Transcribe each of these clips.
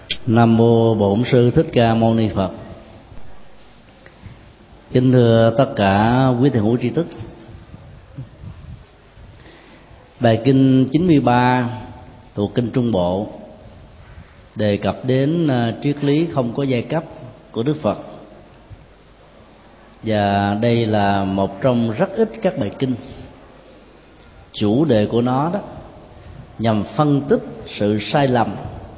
Nam mô Bổn Sư Thích Ca Mâu Ni Phật. Kính thưa tất cả quý thiền hữu tri thức. Bài kinh 93 thuộc kinh Trung Bộ đề cập đến triết lý không có giai cấp của Đức Phật, và đây là một trong rất ít các bài kinh. Chủ đề của nó đó nhằm phân tích sự sai lầm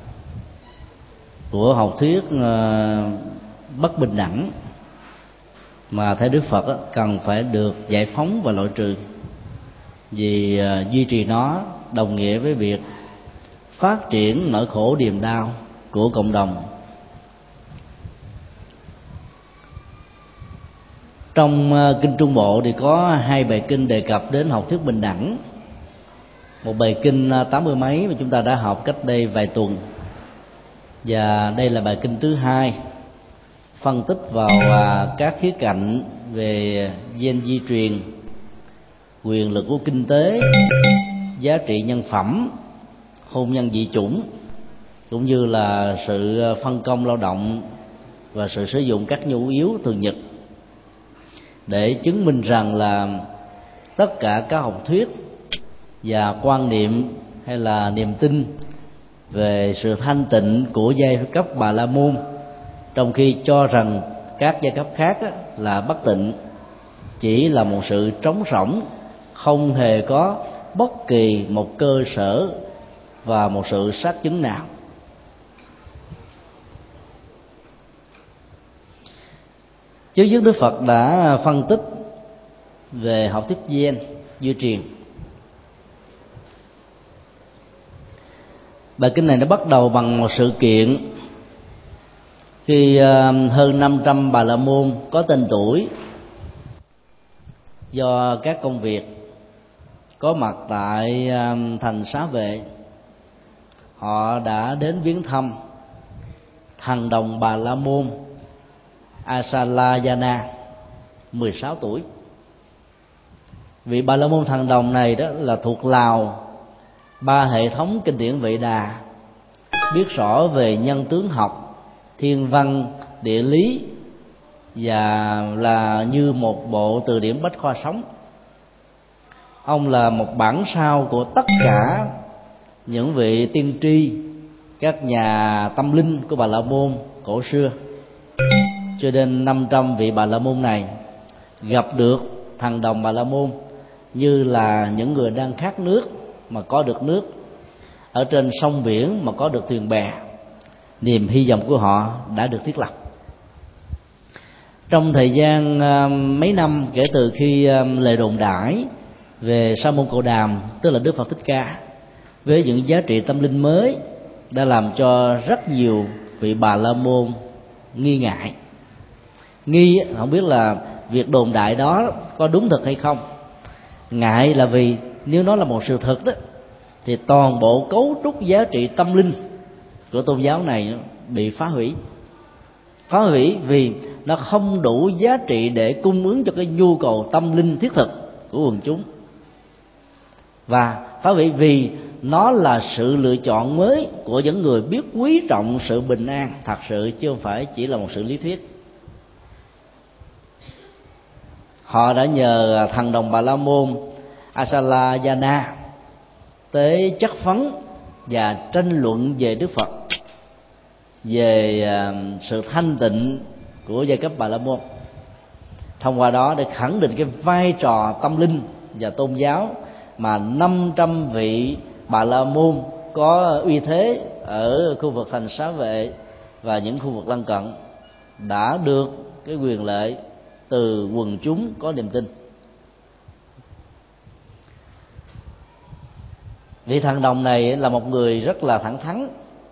của học thuyết bất bình đẳng mà theo Đức Phật cần phải được giải phóng và loại trừ, vì duy trì nó đồng nghĩa với việc phát triển nỗi khổ niềm đau của cộng đồng. Trong kinh Trung Bộ thì có hai bài kinh đề cập đến học thuyết bình đẳng. Một bài kinh 80 mấy mà chúng ta đã học cách đây vài tuần, và đây là bài kinh thứ hai, phân tích vào các khía cạnh về gen di truyền, quyền lực của kinh tế, giá trị nhân phẩm, hôn nhân dị chủng, cũng như là sự phân công lao động và sự sử dụng các nhu yếu thường nhật, để chứng minh rằng là tất cả các học thuyết và quan niệm hay là niềm tin về sự thanh tịnh của giai cấp Bà La Môn, trong khi cho rằng các giai cấp khác là bất tịnh, chỉ là một sự trống rỗng, không hề có bất kỳ một cơ sở và một sự xác chứng nào. Trước nhất Đức Phật đã phân tích về học thuyết gen di truyền. Bài kinh này nó bắt đầu bằng một sự kiện khi hơn 500 Bà La Môn có tên tuổi do các công việc có mặt tại thành Xá Vệ. Họ đã đến viếng thăm thần đồng Bà La Môn Asalayana 16 tuổi. Vị Bà La Môn thần đồng này đó là thuộc lào ba hệ thống kinh điển Vệ Đà, biết rõ về nhân tướng học, thiên văn, địa lý, và là như một bộ từ điển bách khoa sống. Ông là một bản sao của tất cả những vị tiên tri, các nhà tâm linh của Bà La Môn cổ xưa. Cho nên 500 vị Bà La Môn này gặp được thần đồng Bà La Môn như là những người đang khát nước mà có được nước, ở trên sông biển mà có được thuyền bè. Niềm hy vọng của họ đã được thiết lập. Trong thời gian mấy năm kể từ khi lời đồn đãi về Sa môn Cồ Đàm, tức là Đức Phật Thích Ca, với những giá trị tâm linh mới, đã làm cho rất nhiều vị Bà La Môn nghi ngại. Nghi không biết là việc đồn đại đó có đúng thật hay không. Ngại là vì nếu nó là một sự thật đó, thì toàn bộ cấu trúc giá trị tâm linh của tôn giáo này bị phá hủy. Phá hủy vì nó không đủ giá trị để cung ứng cho cái nhu cầu tâm linh thiết thực của quần chúng, và phá hủy vì nó là sự lựa chọn mới của những người biết quý trọng sự bình an thật sự, chứ không phải chỉ là một sự lý thuyết. Họ đã nhờ thần đồng Bà La Môn Asalayana tới chất vấn và tranh luận về Đức Phật, về sự thanh tịnh của giai cấp Bà La Môn, thông qua đó để khẳng định cái vai trò tâm linh và tôn giáo mà 500 vị Bà La Môn có uy thế ở khu vực thành Xá Vệ và những khu vực lân cận đã được cái quyền lợi từ quần chúng có niềm tin. Vị thần đồng này là một người rất là thẳng thắn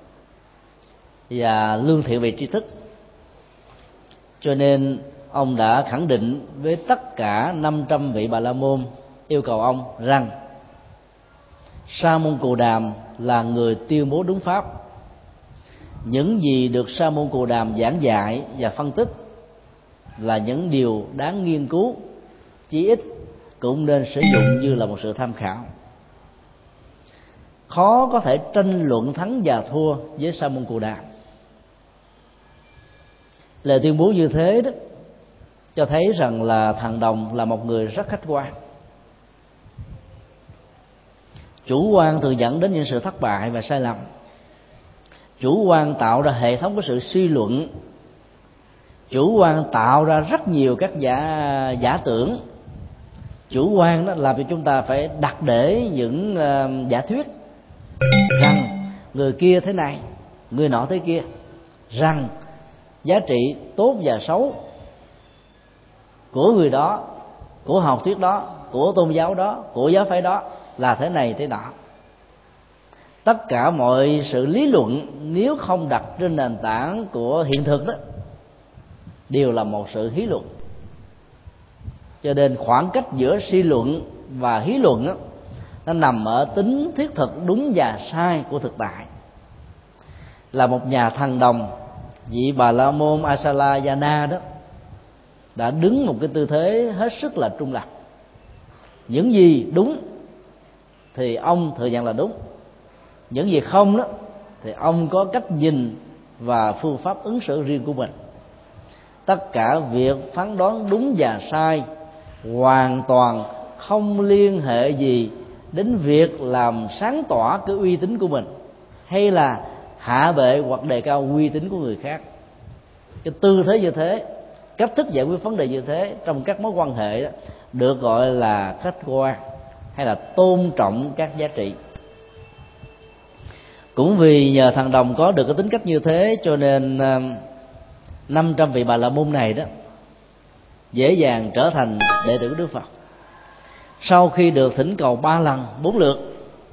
và lương thiện về tri thức, cho nên ông đã khẳng định với tất cả 500 vị Bà La Môn, yêu cầu ông rằng Sa môn Cồ Đàm là người tuyên bố đúng pháp. Những gì được Sa môn Cồ Đàm giảng dạy và phân tích là những điều đáng nghiên cứu, chí ít cũng nên sử dụng như là một sự tham khảo. Khó có thể tranh luận thắng và thua với Sa môn Cồ Đàm, Lời tuyên bố như thế đó cho thấy rằng là thằng Đồng là một người rất khách quan. Chủ quan thường dẫn đến những sự thất bại và sai lầm. Chủ quan tạo ra hệ thống của sự suy luận. Chủ quan tạo ra rất nhiều các giả tưởng. Chủ quan đó làm cho chúng ta phải đặt để những giả thuyết rằng người kia thế này, người nọ thế kia, rằng giá trị tốt và xấu của người đó, của học thuyết đó, của tôn giáo đó, của giáo phái đó là thế này thế nọ. Tất cả mọi sự lý luận nếu không đặt trên nền tảng của hiện thực đó đều là một sự hí luận. Cho nên khoảng cách giữa suy luận và hí luận đó, nó nằm ở tính thiết thực đúng và sai của thực tại. Là một nhà thần đồng, vị Bà La Môn Asalayana đó đã đứng một cái tư thế hết sức là trung lập. Những gì đúng thì ông thừa nhận là đúng, những gì không đó thì ông có cách nhìn và phương pháp ứng xử riêng của mình. Tất cả việc phán đoán đúng và sai hoàn toàn không liên hệ gì đến việc làm sáng tỏ cái uy tín của mình, hay là hạ bệ hoặc đề cao uy tín của người khác. Cái tư thế như thế, cách thức giải quyết vấn đề như thế trong các mối quan hệ đó, được gọi là khách quan hay là tôn trọng các giá trị. Cũng vì nhờ thằng Đồng có được cái tính cách như thế, cho nên 500 vị Bà La Môn này đó dễ dàng trở thành đệ tử của Đức Phật. Sau khi được thỉnh cầu 3 lần 4 lượt,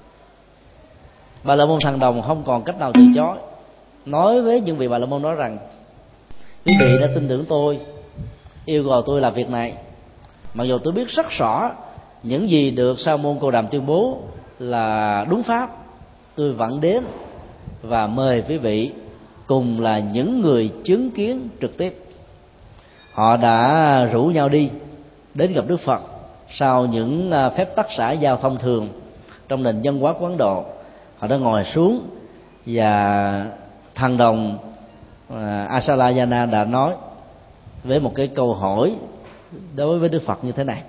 Bà La Môn thằng Đồng không còn cách nào từ chối, nói với những vị Bà La Môn nói rằng: quý vị đã tin tưởng tôi, yêu cầu tôi làm việc này, mặc dù tôi biết rất rõ những gì được Sa môn Cồ Đàm tuyên bố là đúng pháp, tôi vẫn đến và mời quý vị cùng là những người chứng kiến trực tiếp. Họ đã rủ nhau đi đến gặp Đức Phật sau những phép tắc xã giao thông thường trong nền văn hóa của Ấn Độ. Họ đã ngồi xuống và thằng Đồng Asalayana đã nói với một cái câu hỏi đối với Đức Phật như thế này: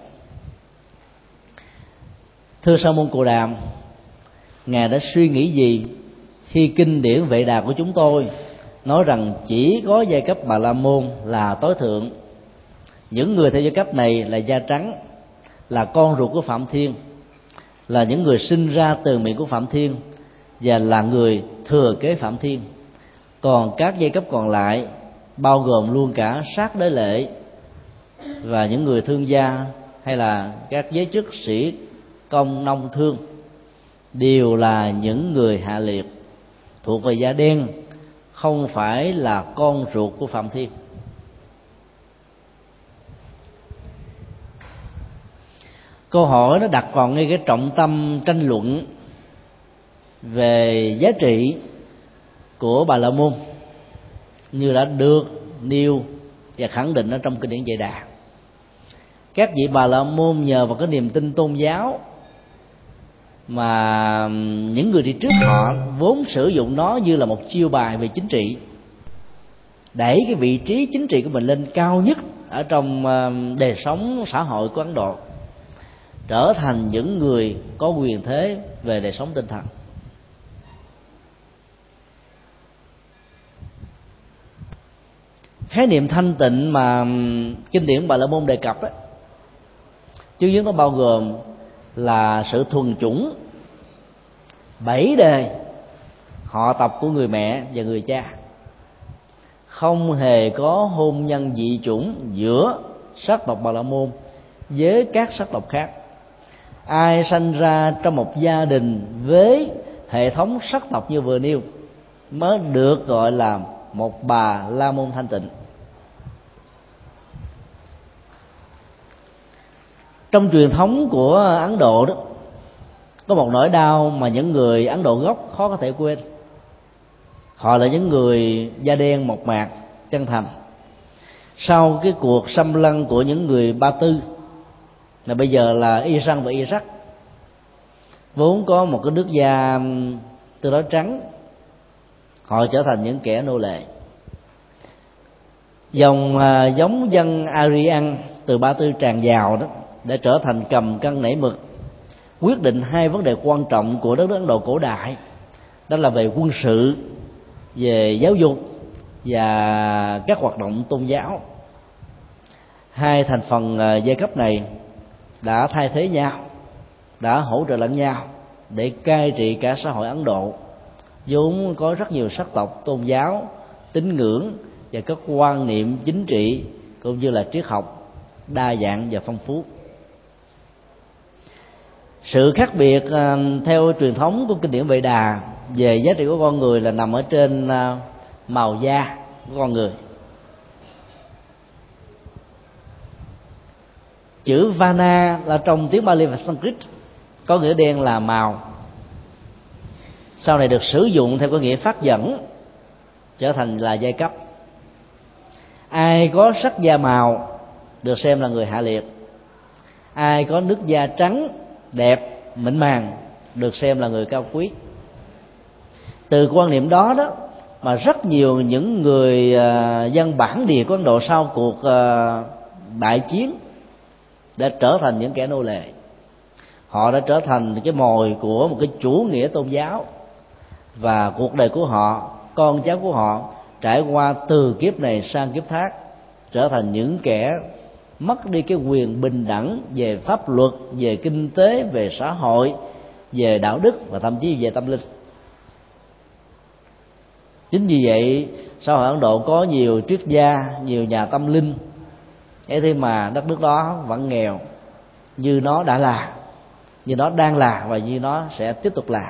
thưa Sa môn Cồ Đàm, ngài đã suy nghĩ gì khi kinh điển Vệ Đà của chúng tôi nói rằng chỉ có giai cấp Bà La Môn là tối thượng, những người theo giai cấp này là da trắng, là con ruột của Phạm Thiên, là những người sinh ra từ miệng của Phạm Thiên và là người thừa kế Phạm Thiên, còn các giai cấp còn lại bao gồm luôn cả sát đế lệ và những người thương gia hay là các giới chức sĩ công nông thương đều là những người hạ liệt, thuộc về da đen, không phải là con ruột của Phạm Thiên. Câu hỏi nó đặt vào ngay cái trọng tâm tranh luận về giá trị của Bà La Môn như đã được nêu và khẳng định ở trong kinh điển Vệ Đà. Các vị Bà La Môn nhờ vào cái niềm tin tôn giáo mà những người đi trước họ vốn sử dụng nó như là một chiêu bài về chính trị, đẩy cái vị trí chính trị của mình lên cao nhất ở trong đời sống xã hội của Ấn Độ, trở thành những người có quyền thế về đời sống tinh thần. Khái niệm thanh tịnh mà kinh điển Bà La Môn đề cập đó, chứ nó bao gồm là sự thuần chủng 7 đề họ tộc của người mẹ và người cha, không hề có hôn nhân dị chủng giữa sắc tộc Bà La Môn với các sắc tộc khác. Ai sanh ra trong một gia đình với hệ thống sắc tộc như vừa nêu mới được gọi là một Bà La Môn thanh tịnh. Trong truyền thống của Ấn Độ đó, có một nỗi đau mà những người Ấn Độ gốc khó có thể quên. Họ là những người da đen mộc mạc, chân thành. Sau cái cuộc xâm lăng của những người Ba Tư, là bây giờ là Iran và Iraq, vốn có một cái nước da tương đối trắng, họ trở thành những kẻ nô lệ. Dòng giống dân Aryan từ Ba Tư tràn vào đó để trở thành cầm cân nảy mực, quyết định hai vấn đề quan trọng của đất nước Ấn Độ cổ đại, đó là về quân sự, về giáo dục và các hoạt động tôn giáo. Hai thành phần giai cấp này đã thay thế nhau, đã hỗ trợ lẫn nhau để cai trị cả xã hội Ấn Độ, vốn có rất nhiều sắc tộc, tôn giáo, tín ngưỡng và các quan niệm chính trị cũng như là triết học đa dạng và phong phú. Sự khác biệt theo truyền thống của kinh điển Vệ Đà về giá trị của con người là nằm ở trên màu da của con người. Chữ Vana là trong tiếng Pali và Sanskrit có nghĩa đen là màu, sau này được sử dụng theo có nghĩa phát dẫn, trở thành là giai cấp. Ai có sắc da màu được xem là người hạ liệt, ai có nước da trắng đẹp mịn màng được xem là người cao quý. Từ quan niệm đó đó mà rất nhiều những người dân bản địa của Ấn Độ sau cuộc đại chiến đã trở thành những kẻ nô lệ. Họ đã trở thành cái mồi của một cái chủ nghĩa tôn giáo, và cuộc đời của họ, con cháu của họ trải qua từ kiếp này sang kiếp khác trở thành những kẻ mất đi cái quyền bình đẳng về pháp luật, về kinh tế, về xã hội, về đạo đức và thậm chí về tâm linh. Chính vì vậy xã hội Ấn Độ có nhiều triết gia, nhiều nhà tâm linh, thế mà đất nước đó vẫn nghèo như nó đã là, như nó đang là và như nó sẽ tiếp tục là.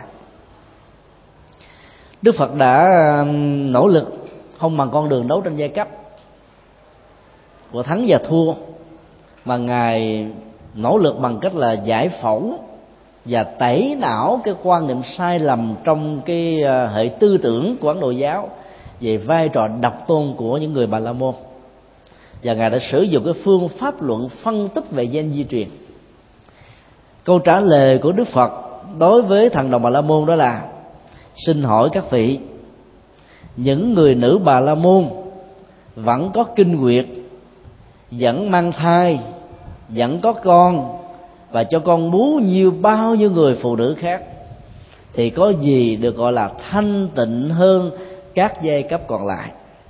Đức Phật đã nỗ lực không bằng con đường đấu tranh giai cấp của thắng và thua, mà Ngài nỗ lực bằng cách là giải phẫu và tẩy não cái quan niệm sai lầm trong cái hệ tư tưởng của Ấn Độ giáo về vai trò độc tôn của những người Bà La Môn. Và Ngài đã sử dụng cái phương pháp luận phân tích về gen di truyền. Câu trả lời của Đức Phật đối với thần đồng Bà La Môn đó là: xin hỏi các vị, những người nữ Bà La Môn vẫn có kinh nguyệt, vẫn mang thai, vẫn có con và cho con bú như bao nhiêu người phụ nữ khác, thì có gì được gọi là thanh tịnh hơn các giai cấp còn lại?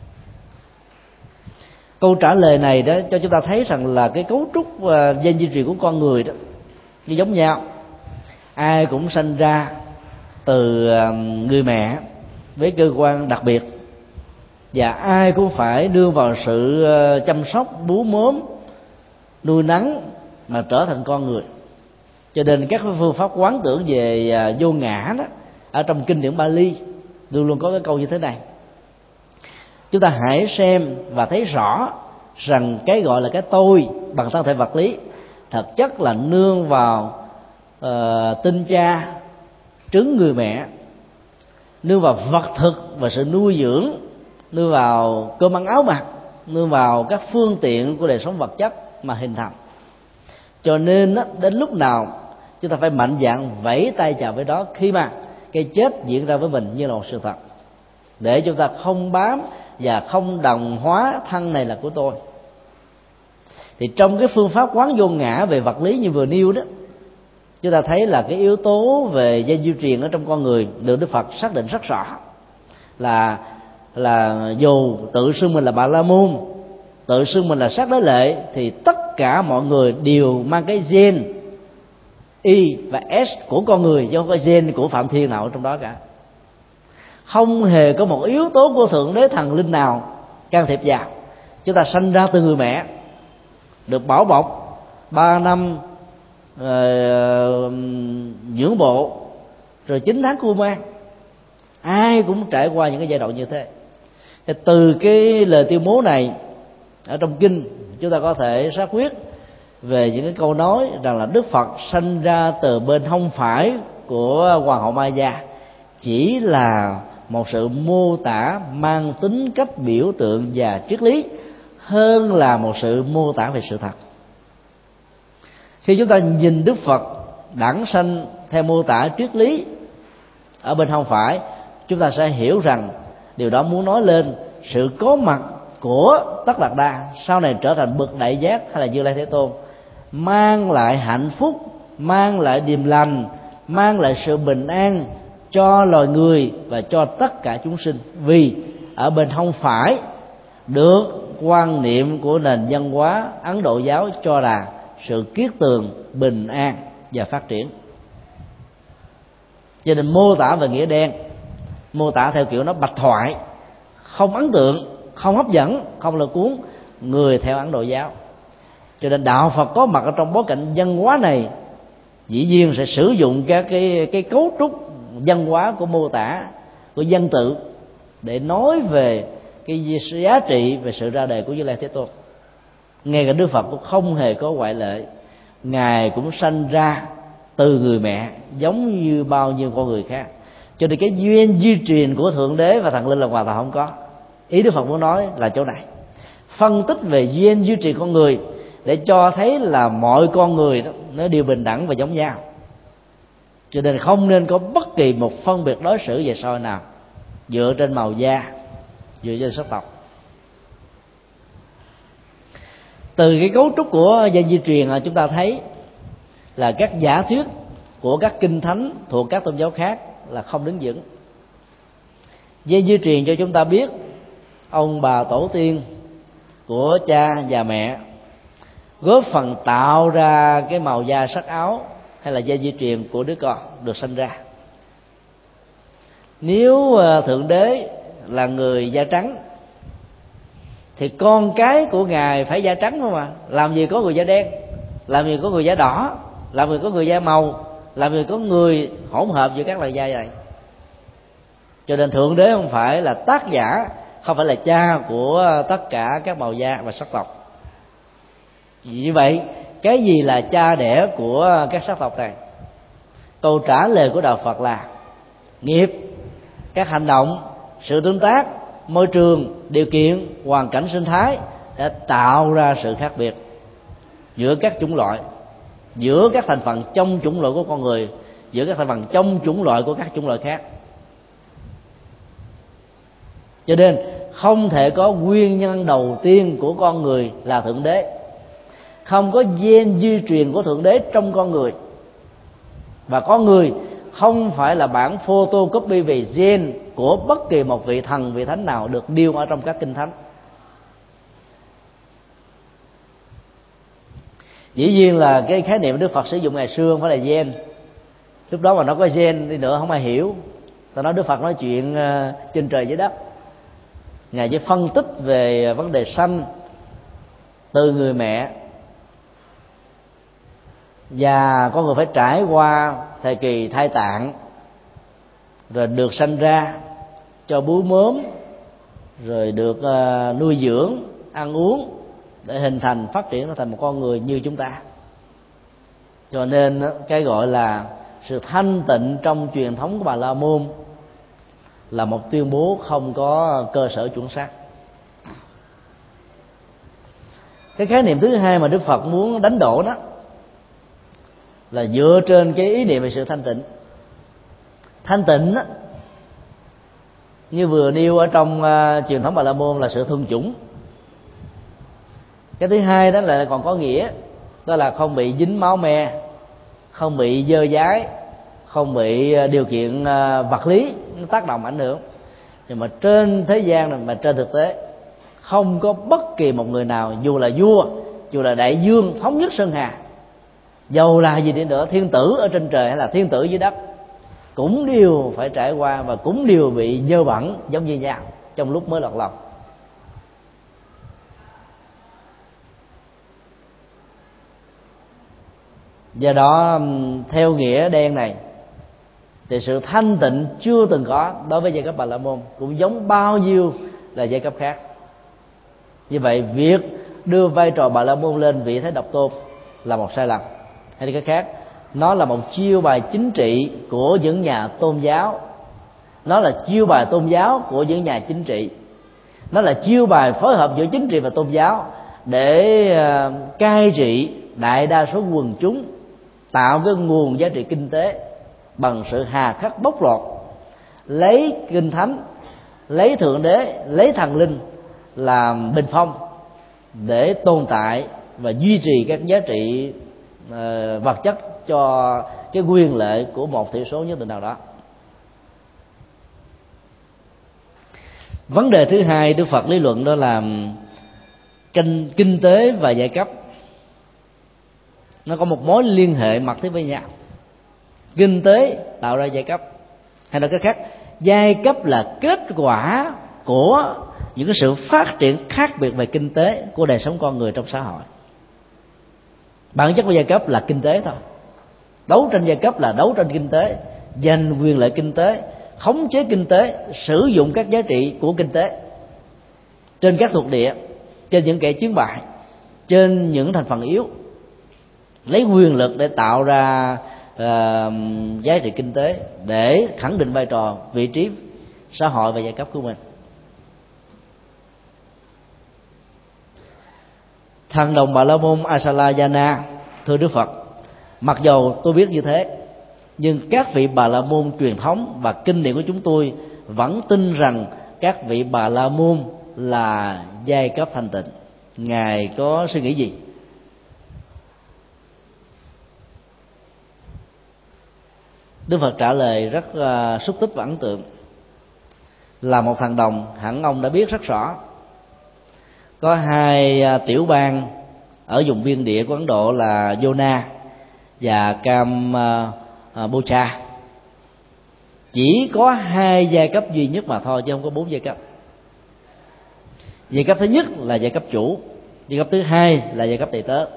Câu trả lời này đó cho chúng ta thấy rằng là cái cấu trúc gen di truyền của con người đó như giống nhau. Ai cũng sinh ra từ người mẹ với cơ quan đặc biệt, và ai cũng phải đưa vào sự chăm sóc, bú mớm, nuôi nấng mà trở thành con người. Cho nên các phương pháp quán tưởng về vô ngã đó ở trong kinh điển Bali luôn luôn có cái câu như thế này: chúng ta hãy xem và thấy rõ rằng cái gọi là cái tôi bằng thân thể vật lý thực chất là nương vào tinh cha, trứng người mẹ, nương vào vật thực và sự nuôi dưỡng, nương vào cơm ăn áo mặc, nương vào các phương tiện của đời sống vật chất mà hình thành. Cho nên đến lúc nào chúng ta phải mạnh dạn vẫy tay chào với đó khi mà cái chết diễn ra với mình như là một sự thật, để chúng ta không bám và không đồng hóa thân này là của tôi. Thì trong cái phương pháp quán vô ngã về vật lý như vừa nêu đó, chúng ta thấy là cái yếu tố về gen di truyền ở trong con người được Đức Phật xác định rất rõ, là dù tự xưng mình là Bà La Môn, tự xưng mình là Sát Đế Lệ, thì tất cả mọi người đều mang cái gen Y và S của con người, chứ không có gen của Phạm Thiên nào ở trong đó cả. Không hề có một yếu tố của Thượng Đế Thần Linh nào can thiệp vào. Chúng ta sanh ra từ người mẹ, được bảo bọc 3 năm dưỡng bộ, rồi 9 tháng cưu mang. Ai cũng trải qua những cái giai đoạn như thế. Thì từ cái lời tuyên bố này ở trong kinh, chúng ta có thể xác quyết về những cái câu nói rằng là Đức Phật sanh ra từ bên hông phải của Hoàng hậu Maya chỉ là một sự mô tả mang tính cách biểu tượng và triết lý hơn là một sự mô tả về sự thật. Khi chúng ta nhìn Đức Phật đản sanh theo mô tả triết lý ở bên hông phải, chúng ta sẽ hiểu rằng điều đó muốn nói lên sự có mặt của Tất Đạt Đa sau này trở thành bậc đại giác hay là Như Lai Thế Tôn, mang lại hạnh phúc, mang lại điềm lành, mang lại sự bình an cho loài người và cho tất cả chúng sinh. Vì ở bên hông phải được quan niệm của nền văn hóa Ấn Độ giáo cho là sự kiết tường, bình an và phát triển. Cho nên mô tả về nghĩa đen, mô tả theo kiểu nó bạch thoại, không ấn tượng, không hấp dẫn, không lôi cuốn người theo Ấn Độ giáo. Cho nên đạo Phật có mặt ở trong bối cảnh văn hóa này, dĩ nhiên sẽ sử dụng các cái cấu trúc văn hóa của mô tả, của văn tự để nói về cái giá trị về sự ra đời của Như Lai Thế Tôn. Ngay cả Đức Phật cũng không hề có ngoại lệ. Ngài cũng sanh ra từ người mẹ giống như bao nhiêu con người khác. Cho nên cái duyên di truyền của Thượng Đế và Thần Linh là hoàn toàn không có. Ý Đức Phật muốn nói là chỗ này, phân tích về duyên di truyền con người để cho thấy là mọi con người đó nó đều bình đẳng và giống nhau. Cho nên không nên có bất kỳ một phân biệt đối xử về soi nào dựa trên màu da, dựa trên sắc tộc. Từ cái cấu trúc của gen di truyền chúng ta thấy là các giả thuyết của các kinh thánh thuộc các tôn giáo khác là không đứng vững. Gen di truyền cho chúng ta biết ông bà tổ tiên của cha và mẹ góp phần tạo ra cái màu da sắc áo hay là gen di truyền của đứa con được sinh ra. Nếu Thượng Đế là người da trắng thì con cái của Ngài phải da trắng không à? Làm gì có người da đen, làm gì có người da đỏ, làm gì có người da màu, làm gì có người hỗn hợp giữa các loại da này. Cho nên Thượng Đế không phải là tác giả, không phải là cha của tất cả các màu da và sắc tộc. Vì vậy, cái gì là cha đẻ của các sắc tộc này? Câu trả lời của đạo Phật là nghiệp, các hành động, sự tương tác, môi trường, điều kiện, hoàn cảnh sinh thái đã tạo ra sự khác biệt giữa các chủng loại, giữa các thành phần trong chủng loại của con người, giữa các thành phần trong chủng loại của các chủng loại khác. Cho nên không thể có nguyên nhân đầu tiên của con người là Thượng Đế. Không có gen di truyền của Thượng Đế trong con người. Và con người không phải là bản photocopy về gen của bất kỳ một vị thần, vị thánh nào được điêu ở trong các kinh thánh. Dĩ nhiên là cái khái niệm Đức Phật sử dụng ngày xưa không phải là gen. Lúc đó mà nó có gen đi nữa không ai hiểu. Ta nói Đức Phật nói chuyện trên trời dưới đất. Ngài chỉ phân tích về vấn đề sanh từ người mẹ, và con người phải trải qua thời kỳ thai tạng, rồi được sanh ra cho bú mớm, rồi được nuôi dưỡng, ăn uống để hình thành, phát triển thành một con người như chúng ta. Cho nên cái gọi là sự thanh tịnh trong truyền thống của Bà La Môn là một tuyên bố không có cơ sở chuẩn xác. Cái khái niệm thứ hai mà Đức Phật muốn đánh đổ đó là dựa trên cái ý niệm về sự thanh tịnh. Thanh tịnh đó, như vừa nêu ở trong truyền thống Bà La Môn là sự thuần chủng. Cái thứ hai đó là còn có nghĩa, đó là không bị dính máu me, không bị dơ dái, không bị điều kiện vật lý nó tác động ảnh hưởng. Nhưng mà trên thế gian này, mà trên thực tế không có bất kỳ một người nào, dù là vua, dù là đại vương thống nhất sơn hà, dầu là gì đi nữa, thiên tử ở trên trời hay là thiên tử dưới đất, cũng đều phải trải qua và cũng đều bị dơ bẩn giống như nhau trong lúc mới lọt lòng. Do đó theo nghĩa đen này thì sự thanh tịnh chưa từng có đối với giai cấp Bà La Môn, cũng giống bao nhiêu là giai cấp khác. Như vậy việc đưa vai trò Bà La Môn lên vị thế độc tôn là một sai lầm. Hay cái khác, nó là một chiêu bài chính trị của những nhà tôn giáo, nó là chiêu bài tôn giáo của những nhà chính trị, nó là chiêu bài phối hợp giữa chính trị và tôn giáo để cai trị đại đa số quần chúng, tạo cái nguồn giá trị kinh tế bằng sự hà khắc bóc lột, lấy kinh thánh, lấy Thượng Đế, lấy thần linh làm bình phong để tồn tại và duy trì các giá trị vật chất cho cái quyền lợi của một thiểu số nhất định nào đó. Vấn đề thứ hai Đức Phật lý luận đó là kinh tế và giai cấp nó có một mối liên hệ mật thiết với nhau. Kinh tế tạo ra giai cấp, hay nói cách khác, giai cấp là kết quả của những cái sự phát triển khác biệt về kinh tế của đời sống con người trong xã hội. Bản chất của giai cấp là kinh tế thôi. Đấu tranh giai cấp là đấu tranh kinh tế, giành quyền lợi kinh tế, khống chế kinh tế, sử dụng các giá trị của kinh tế trên các thuộc địa, trên những kẻ chiến bại, trên những thành phần yếu, lấy quyền lực để tạo ra giá trị kinh tế, để khẳng định vai trò, vị trí xã hội và giai cấp của mình. Thần đồng Bà La Môn Asalayana thưa Đức Phật, mặc dầu tôi biết như thế, nhưng các vị Bà La Môn truyền thống và kinh điển của chúng tôi vẫn tin rằng các vị Bà La Môn là giai cấp thanh tịnh. Ngài có suy nghĩ gì? Đức Phật trả lời rất xúc tích và ấn tượng. Là một thằng đồng, hẳn ông đã biết rất rõ, có hai tiểu bang ở vùng biên địa của Ấn Độ là Yona và Campuchia. Chỉ có hai giai cấp duy nhất mà thôi, chứ không có 4 giai cấp. Giai cấp thứ nhất là giai cấp chủ, giai cấp thứ hai là giai cấp đầy tớ.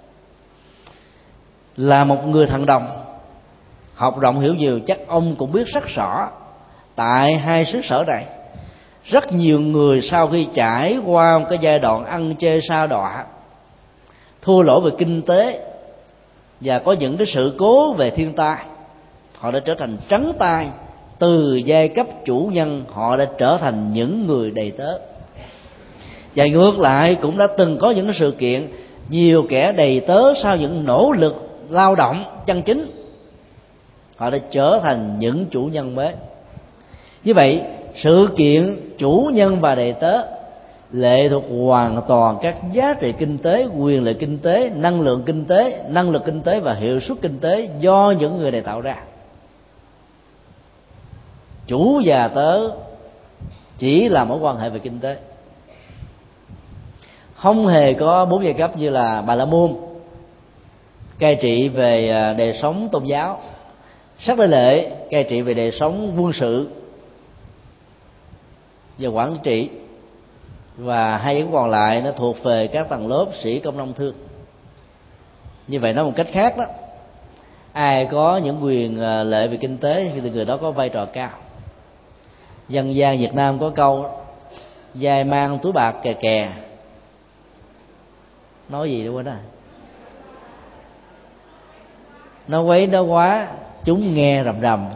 Là một người thằng đồng học rộng hiểu nhiều, chắc ông cũng biết rất rõ tại hai xứ sở này rất nhiều người sau khi trải qua một cái giai đoạn ăn chơi sa đọa, thua lỗ về kinh tế và có những cái sự cố về thiên tai, họ đã trở thành trắng tay. Từ giai cấp chủ nhân họ đã trở thành những người đầy tớ. Và ngược lại cũng đã từng có những cái sự kiện nhiều kẻ đầy tớ sau những nỗ lực lao động chân chính, họ đã trở thành những chủ nhân mới. Như vậy sự kiện chủ nhân và đầy tớ lệ thuộc hoàn toàn các giá trị kinh tế, quyền lợi kinh tế, năng lượng kinh tế, năng lực kinh tế và hiệu suất kinh tế do những người này tạo ra. Chủ và tớ chỉ là mối quan hệ về kinh tế, không hề có 4 giai cấp như là Bà La Môn cai trị về đời sống tôn giáo, Sắc Đế Lệ cai trị về đời sống quân sự và quản trị, và hai giai còn lại nó thuộc về các tầng lớp sĩ công nông thương. Như vậy nói một cách khác đó, ai có những quyền lợi về kinh tế thì người đó có vai trò cao. Dân gian Việt Nam có câu dai mang túi bạc kè kè, nói gì đó quên đó, nó quấy nó quá chúng nghe rầm rầm.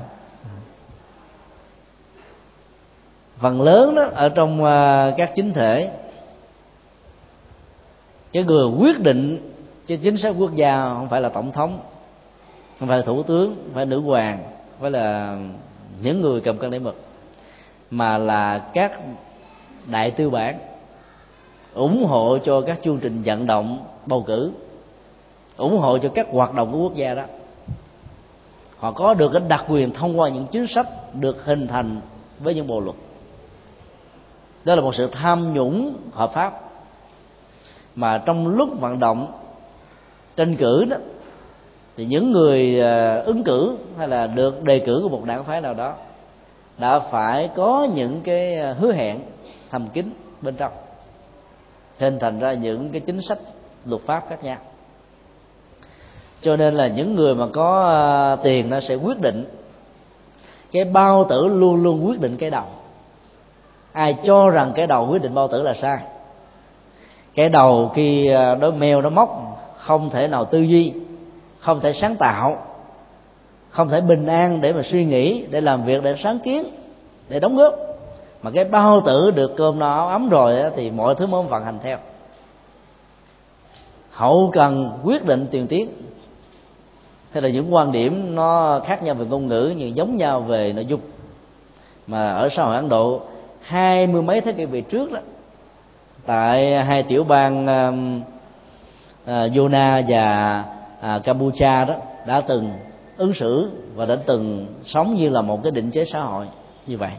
Phần lớn đó ở trong các chính thể, cái người quyết định cái chính sách quốc gia không phải là tổng thống, không phải là thủ tướng, không phải là nữ hoàng, không phải là những người cầm cân đẩy mực, mà là các đại tư bản ủng hộ cho các chương trình vận động bầu cử, ủng hộ cho các hoạt động của quốc gia đó. Họ có được cái đặc quyền thông qua những chính sách được hình thành với những bộ luật. Đó là một sự tham nhũng hợp pháp, mà trong lúc vận động tranh cử đó thì những người ứng cử hay là được đề cử của một đảng phái nào đó đã phải có những cái hứa hẹn thầm kín bên trong, hình thành ra những cái chính sách luật pháp khác nhau. Cho nên là những người mà có tiền nó sẽ quyết định, cái bao tử luôn luôn quyết định cái đầu. Ai cho rằng cái đầu quyết định bao tử là sai. Cái đầu khi đôi mèo nó móc không thể nào tư duy, không thể sáng tạo, không thể bình an để mà suy nghĩ, để làm việc, để sáng kiến, để đóng góp. Mà cái bao tử được cơm no áo ấm rồi đó, thì mọi thứ mới vận hành theo. Hậu cần quyết định tiền tiến. Thế là những quan điểm nó khác nhau về ngôn ngữ nhưng giống nhau về nội dung. Mà ở xã hội Ấn Độ 20 mấy thế kỷ về trước đó, tại hai tiểu bang Yona và Campuchia đó đã từng ứng xử và đã từng sống như là một cái định chế xã hội như vậy.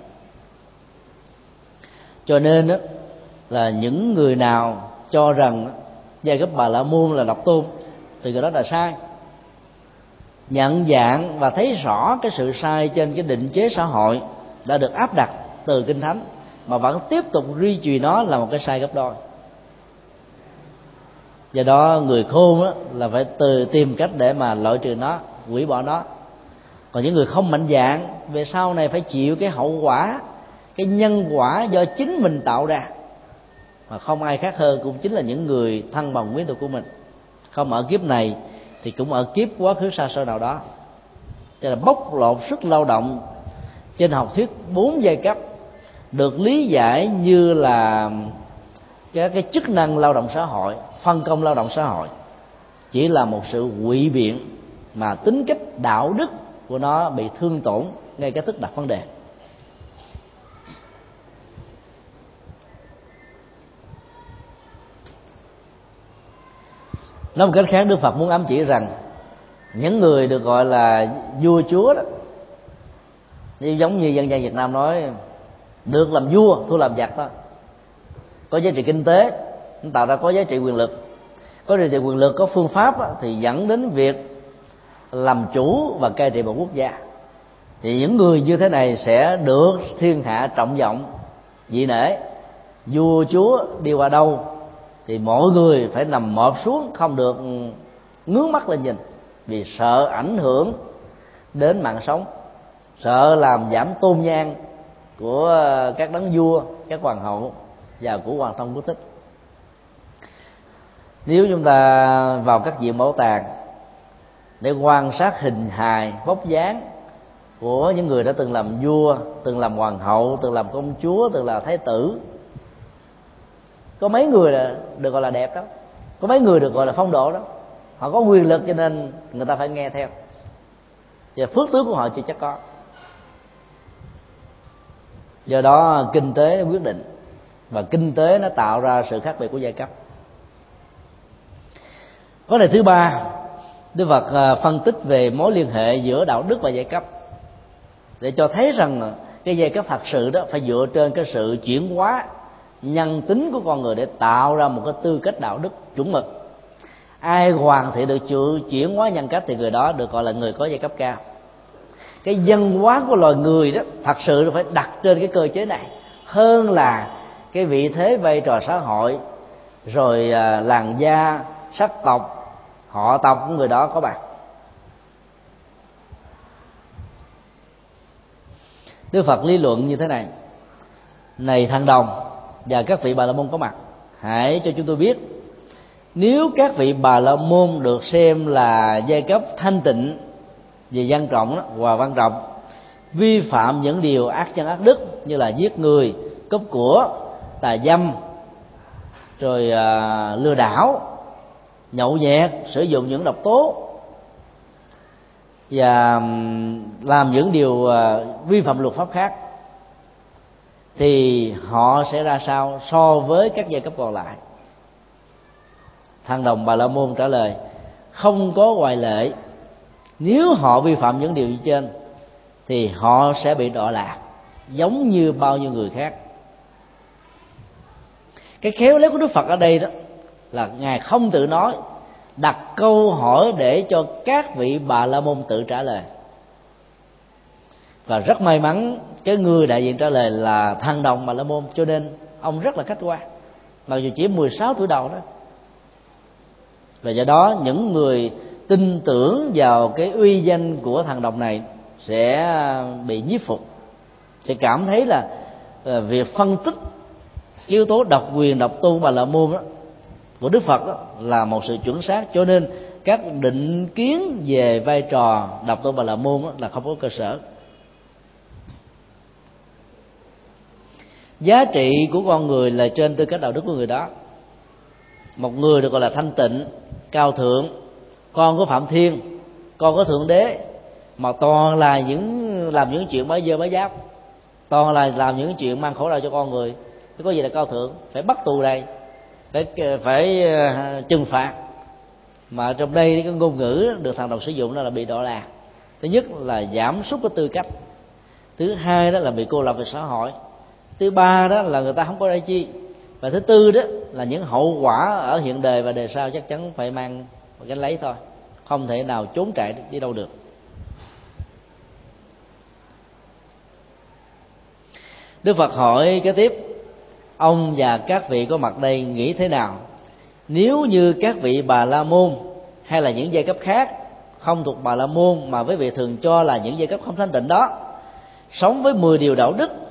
Cho nên đó, là những người nào cho rằng giai cấp Bà La Môn là độc tôn thì cái đó là sai. Nhận dạng và thấy rõ cái sự sai trên cái định chế xã hội đã được áp đặt từ Kinh Thánh mà vẫn tiếp tục duy trì nó là một cái sai gấp đôi. Do đó người khôn đó là phải tìm cách để mà loại trừ nó, hủy bỏ nó. Còn những người không mạnh dạn về sau này phải chịu cái hậu quả, cái nhân quả do chính mình tạo ra, mà không ai khác hơn cũng chính là những người thân bằng quyến thuộc của mình, không ở kiếp này thì cũng ở kiếp quá khứ xa xôi nào đó. Cho là bóc lột sức lao động trên học thuyết 4 giai cấp được lý giải như là cái chức năng lao động xã hội, phân công lao động xã hội, chỉ là một sự ngụy biện mà tính cách đạo đức của nó bị thương tổn ngay cái thức đặt vấn đề. Nói một cách khác, Đức Phật muốn ám chỉ rằng những người được gọi là vua chúa đó, giống như dân gian Việt Nam nói, được làm vua thua làm giặc thôi. Có giá trị kinh tế tạo ra có giá trị quyền lực, có giá trị quyền lực có phương pháp thì dẫn đến việc làm chủ và cai trị một quốc gia. Thì những người như thế này sẽ được thiên hạ trọng vọng vị nể. Vua chúa đi qua đâu thì mọi người phải nằm mọp xuống, không được ngước mắt lên nhìn, vì sợ ảnh hưởng đến mạng sống, sợ làm giảm tôn nhang của các đấng vua, các hoàng hậu và của hoàng thân quốc thích. Nếu chúng ta vào các viện bảo tàng để quan sát hình hài vóc dáng của những người đã từng làm vua, từng làm hoàng hậu, từng làm công chúa, từng là thái tử, có mấy người là được gọi là đẹp đó, có mấy người được gọi là phong độ đó. Họ có quyền lực cho nên người ta phải nghe theo, và phước tướng của họ chưa chắc có. Do đó kinh tế nó quyết định, và kinh tế nó tạo ra sự khác biệt của giai cấp. Vấn đề thứ ba, Đức Phật phân tích về mối liên hệ giữa đạo đức và giai cấp, để cho thấy rằng cái giai cấp thật sự đó phải dựa trên cái sự chuyển hóa nhân tính của con người để tạo ra một cái tư cách đạo đức chuẩn mực. Ai hoàn thiện được chuyển hóa nhân cách thì người đó được gọi là người có giai cấp cao. Cái văn hóa của loài người đó thật sự phải đặt trên cái cơ chế này hơn là cái vị thế vai trò xã hội, rồi làn da, sắc tộc, họ tộc của người đó có bằng. Đức Phật lý luận như thế này: này thằng đồng và các vị Bà La Môn có mặt, hãy cho chúng tôi biết, nếu các vị Bà La Môn được xem là giai cấp thanh tịnh về văn trọng đó, và văn trọng, vi phạm những điều ác chân ác đức như là giết người, cướp của, tà dâm, rồi lừa đảo, nhậu nhẹt, sử dụng những độc tố và làm những điều vi phạm luật pháp khác, thì họ sẽ ra sao so với các giai cấp còn lại? Thằng đồng Bà La Môn trả lời: không có ngoại lệ. Nếu họ vi phạm những điều như trên thì họ sẽ bị đọa lạc giống như bao nhiêu người khác. Cái khéo léo của Đức Phật ở đây đó là Ngài không tự nói, đặt câu hỏi để cho các vị Bà La Môn tự trả lời. Và rất may mắn cái người đại diện trả lời là thằng đồng Bà La Môn, cho nên ông rất là khách quan, mặc dù chỉ 16 tuổi đầu đó. Và do đó những người tin tưởng vào cái uy danh của thằng đồng này sẽ bị nhiếp phục, sẽ cảm thấy là việc phân tích yếu tố độc quyền độc tôn Bà La Môn đó, của Đức Phật đó, là một sự chuẩn xác. Cho nên các định kiến về vai trò độc tôn Bà La Môn đó, là không có cơ sở. Giá trị của con người là trên tư cách đạo đức của người đó. Một người được gọi là thanh tịnh, cao thượng, con của Phạm Thiên, con của Thượng Đế, mà toàn là làm những chuyện bá dơ bá giáp, toàn là làm những chuyện mang khổ đau cho con người, thì có gì là cao thượng? Phải bắt tù đây, phải trừng phạt. Mà trong đây cái ngôn ngữ được thằng đồng sử dụng đó là bị đọa lạc. Thứ nhất là giảm sút cái tư cách, thứ hai đó là bị cô lập về xã hội, thứ ba đó là người ta không có đại chi, và thứ tư đó là những hậu quả ở hiện đời và đời sau chắc chắn phải mang và gánh lấy thôi, không thể nào trốn chạy đi đâu được. Đức Phật hỏi kế tiếp: ông và các vị có mặt đây nghĩ thế nào nếu như các vị Bà La Môn hay là những giai cấp khác không thuộc Bà La Môn mà quý vị thường cho là những giai cấp không thanh tịnh đó, sống với 10 điều đạo đức: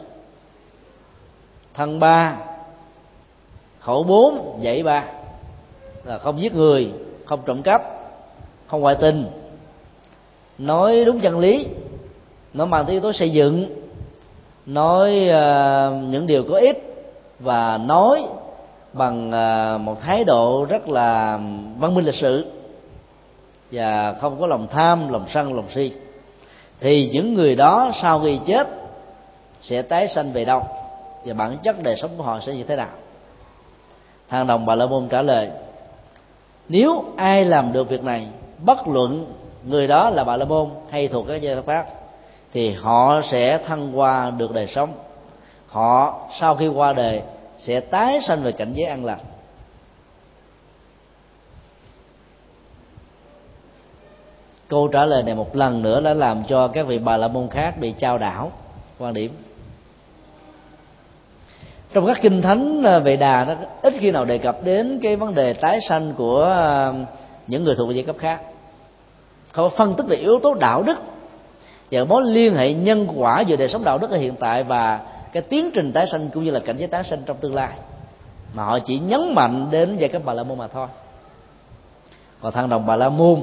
thân 3, khẩu 4, dạy 3, là không giết người, không trộm cắp, không ngoại tình, nói đúng chân lý, nó mang tới yếu tố xây dựng, nói những điều có ích, và nói bằng một thái độ rất là văn minh lịch sự, và không có lòng tham, lòng sân, lòng si, thì những người đó sau khi chết sẽ tái sanh về đâu, và bản chất đời sống của họ sẽ như thế nào? Thằng đồng Bà La Môn trả lời: nếu ai làm được việc này, bất luận người đó là Bà La Môn hay thuộc các giai cấp khác, thì họ sẽ thăng hoa được đời sống. Họ sau khi qua đời sẽ tái sanh về cảnh giới an lành. Câu trả lời này một lần nữa đã làm cho các vị Bà La Môn khác bị chao đảo quan điểm. Trong các kinh thánh Vệ Đà đó ít khi nào đề cập đến cái vấn đề tái sanh của những người thuộc về giai cấp khác. Họ phân tích về yếu tố đạo đức và mối liên hệ nhân quả giữa đời sống đạo đức ở hiện tại và cái tiến trình tái sanh cũng như là cảnh giới tái sanh trong tương lai, mà họ chỉ nhấn mạnh đến giai cấp Bà La Môn mà thôi. Còn thằng đồng Bà La Môn,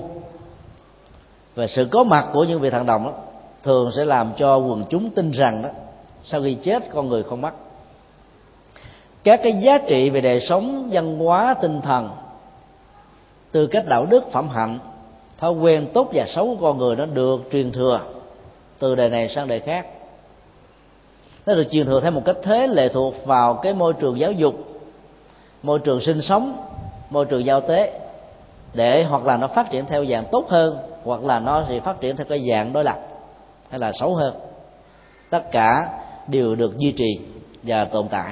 về sự có mặt của những vị thằng đồng đó, thường sẽ làm cho quần chúng tin rằng đó sau khi chết con người không mất. Các cái giá trị về đời sống văn hóa tinh thần, tư cách đạo đức phẩm hạnh, thói quen tốt và xấu của con người nó được truyền thừa từ đời này sang đời khác. Nó được truyền thừa theo một cách thế lệ thuộc vào cái môi trường giáo dục, môi trường sinh sống, môi trường giao tế, để hoặc là nó phát triển theo dạng tốt hơn, hoặc là nó sẽ phát triển theo cái dạng đối lập hay là xấu hơn. Tất cả đều được duy trì và tồn tại.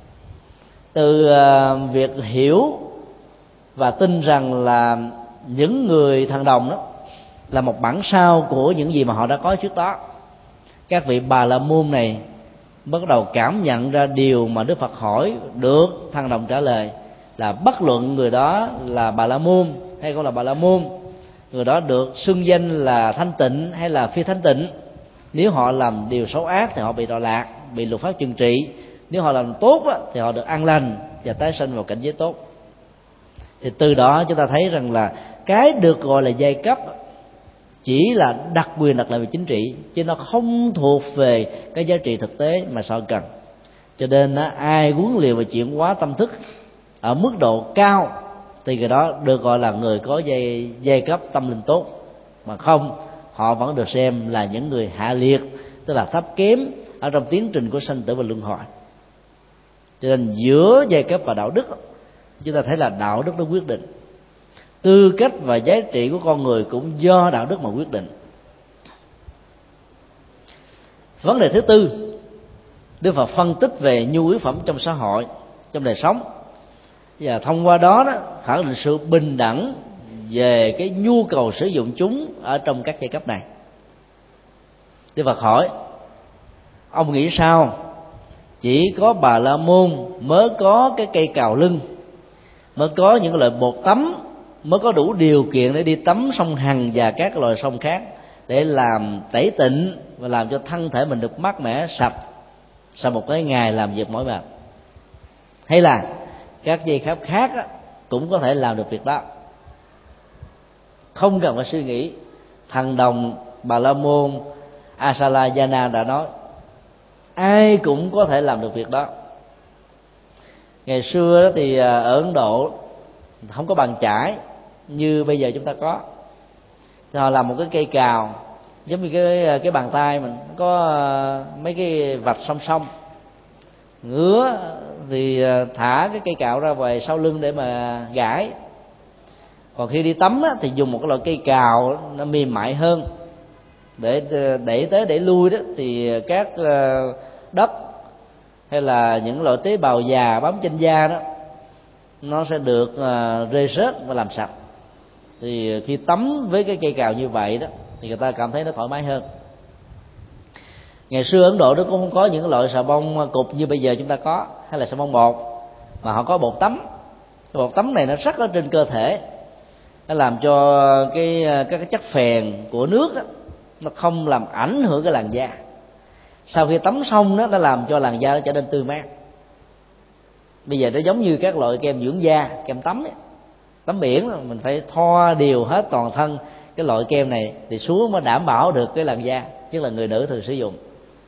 Từ việc hiểu và tin rằng là những người thằng đồng đó là một bản sao của những gì mà họ đã có trước đó, các vị Bà La Môn này bắt đầu cảm nhận ra điều mà Đức Phật hỏi, được thằng đồng trả lời là bất luận người đó là Bà La Môn hay không là Bà La Môn, người đó được xưng danh là thanh tịnh hay là phi thanh tịnh, nếu họ làm điều xấu ác thì họ bị đọa lạc, bị luật pháp trừng trị. Nếu họ làm tốt thì họ được an lành và tái sanh vào cảnh giới tốt. Thì từ đó chúng ta thấy rằng là cái được gọi là giai cấp chỉ là đặc quyền đặc lợi về chính trị, chứ nó không thuộc về cái giá trị thực tế mà xã hội cần. Cho nên ai huấn luyện và chuyển hóa tâm thức ở mức độ cao thì người đó được gọi là người có giai cấp tâm linh tốt, mà không họ vẫn được xem là những người hạ liệt, tức là thấp kém ở trong tiến trình của sanh tử và luân hồi. Cho nên giữa giai cấp và đạo đức, chúng ta thấy là đạo đức nó quyết định, tư cách và giá trị của con người cũng do đạo đức mà quyết định. Vấn đề thứ tư, Đức Phật phân tích về nhu yếu phẩm trong xã hội, trong đời sống, và thông qua đó khẳng định sự bình đẳng về cái nhu cầu sử dụng chúng ở trong các giai cấp này. Đức Phật hỏi: ông nghĩ sao chỉ có Bà La Môn mới có cái cây cào lưng, mới có những loại bột tắm, mới có đủ điều kiện để đi tắm sông Hằng và các loài sông khác để làm tẩy tịnh và làm cho thân thể mình được mát mẻ sạch sau một cái ngày làm việc mỏi mệt? Hay là các giai cấp khác cũng có thể làm được việc đó? Không cần phải suy nghĩ, thằng đồng Bà La Môn Asalayana đã nói ai cũng có thể làm được việc đó. Ngày xưa đó thì ở Ấn Độ không có bàn chải như bây giờ chúng ta có, thì họ làm một cái cây cào giống như cái bàn tay mình, có mấy cái vạch song song, ngứa thì thả cái cây cạo ra về sau lưng để mà gãi. Còn khi đi tắm á, thì dùng một cái loại cây cào nó mềm mại hơn, để đẩy tới đẩy lui đó, thì các đất hay là những loại tế bào già bám trên da đó nó sẽ được rơi rớt và làm sạch. Thì khi tắm với cái cây cào như vậy đó thì người ta cảm thấy nó thoải mái hơn. Ngày xưa Ấn Độ nó cũng không có những loại xà bông cục như bây giờ chúng ta có, hay là xà bông bột, mà họ có bột tắm. Cái bột tắm này nó rắc ở trên cơ thể, nó làm cho các cái chất phèn của nước đó, nó không làm ảnh hưởng cái làn da. Sau khi tắm xong đó, nó làm cho làn da nó trở nên tươi mát. Bây giờ nó giống như các loại kem dưỡng da, kem tắm ấy. Tắm biển mình phải thoa đều hết toàn thân cái loại kem này thì xuống mới đảm bảo được cái làn da, nhất là người nữ thường sử dụng.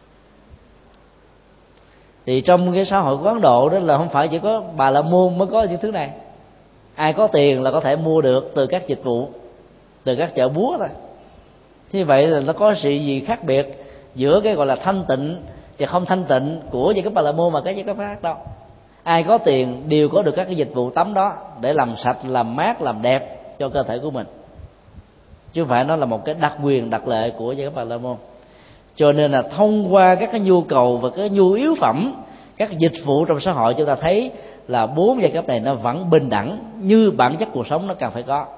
Thì trong cái xã hội của Ấn Độ đó là không phải chỉ có Bà La Môn mới có những thứ này. Ai có tiền là có thể mua được từ các dịch vụ, từ các chợ búa thôi. Như vậy là nó có sự gì khác biệt giữa cái gọi là thanh tịnh và không thanh tịnh của giai cấp Bà La Môn mà cái giai cấp khác đâu. Ai có tiền đều có được các cái dịch vụ tắm đó để làm sạch, làm mát, làm đẹp cho cơ thể của mình, chứ không phải nó là một cái đặc quyền đặc lệ của giai cấp Bà La Môn. Cho nên là thông qua các cái nhu cầu và cái nhu yếu phẩm, các dịch vụ trong xã hội, chúng ta thấy là 4 giai cấp này nó vẫn bình đẳng như bản chất cuộc sống nó cần phải có.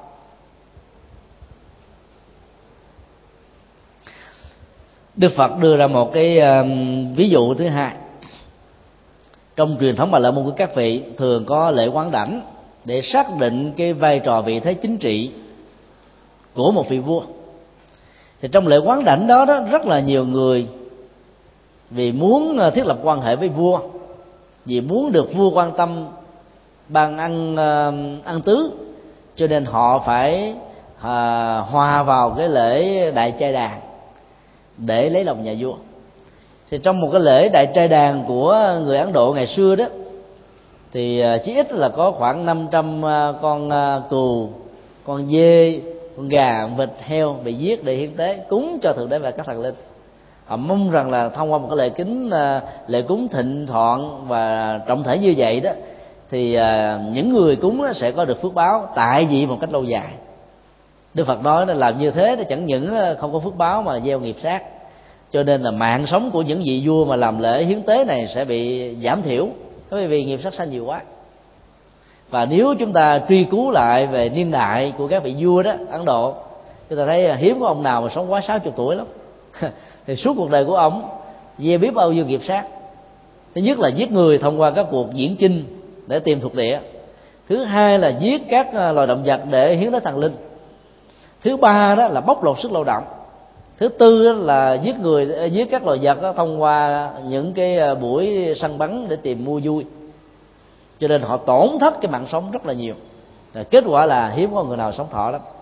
Đức Phật đưa ra một cái ví dụ thứ hai. Trong truyền thống Bà La Môn của các vị thường có lễ quán đảnh để xác định cái vai trò vị thế chính trị của một vị vua. Thì trong lễ quán đảnh đó rất là nhiều người vì muốn thiết lập quan hệ với vua, vì muốn được vua quan tâm ban ăn tứ, cho nên họ phải hòa vào cái lễ đại trai đàn để lấy lòng nhà vua. Thì trong một cái lễ đại trai đàn của người Ấn Độ ngày xưa đó, thì chí ít là có khoảng 500 con cừu, con dê, con gà, con vịt, heo bị giết để hiến tế cúng cho thượng đế và các thần linh. Họ mong rằng là thông qua một cái lễ cúng thịnh soạn và trọng thể như vậy đó, thì những người cúng sẽ có được phước báo tại vị một cách lâu dài. Đức Phật nói là làm như thế thì chẳng những không có phước báo mà gieo nghiệp sát. Cho nên là mạng sống của những vị vua mà làm lễ hiến tế này sẽ bị giảm thiểu, bởi vì nghiệp sát sanh nhiều quá. Và nếu chúng ta truy cứu lại về niên đại của các vị vua đó Ấn Độ, chúng ta thấy hiếm có ông nào mà sống quá 60 tuổi lắm. Thì suốt cuộc đời của ông gieo biết bao nhiêu nghiệp sát. Thứ nhất là giết người thông qua các cuộc diễn chinh để tìm thuộc địa. Thứ hai là giết các loài động vật để hiến tế thần linh. Thứ ba đó là bóc lột sức lao động. Thứ tư đó là giết các loài vật đó thông qua những cái buổi săn bắn để tìm mua vui. Cho nên họ tổn thất cái mạng sống rất là nhiều. Kết quả là hiếm có người nào sống thọ lắm.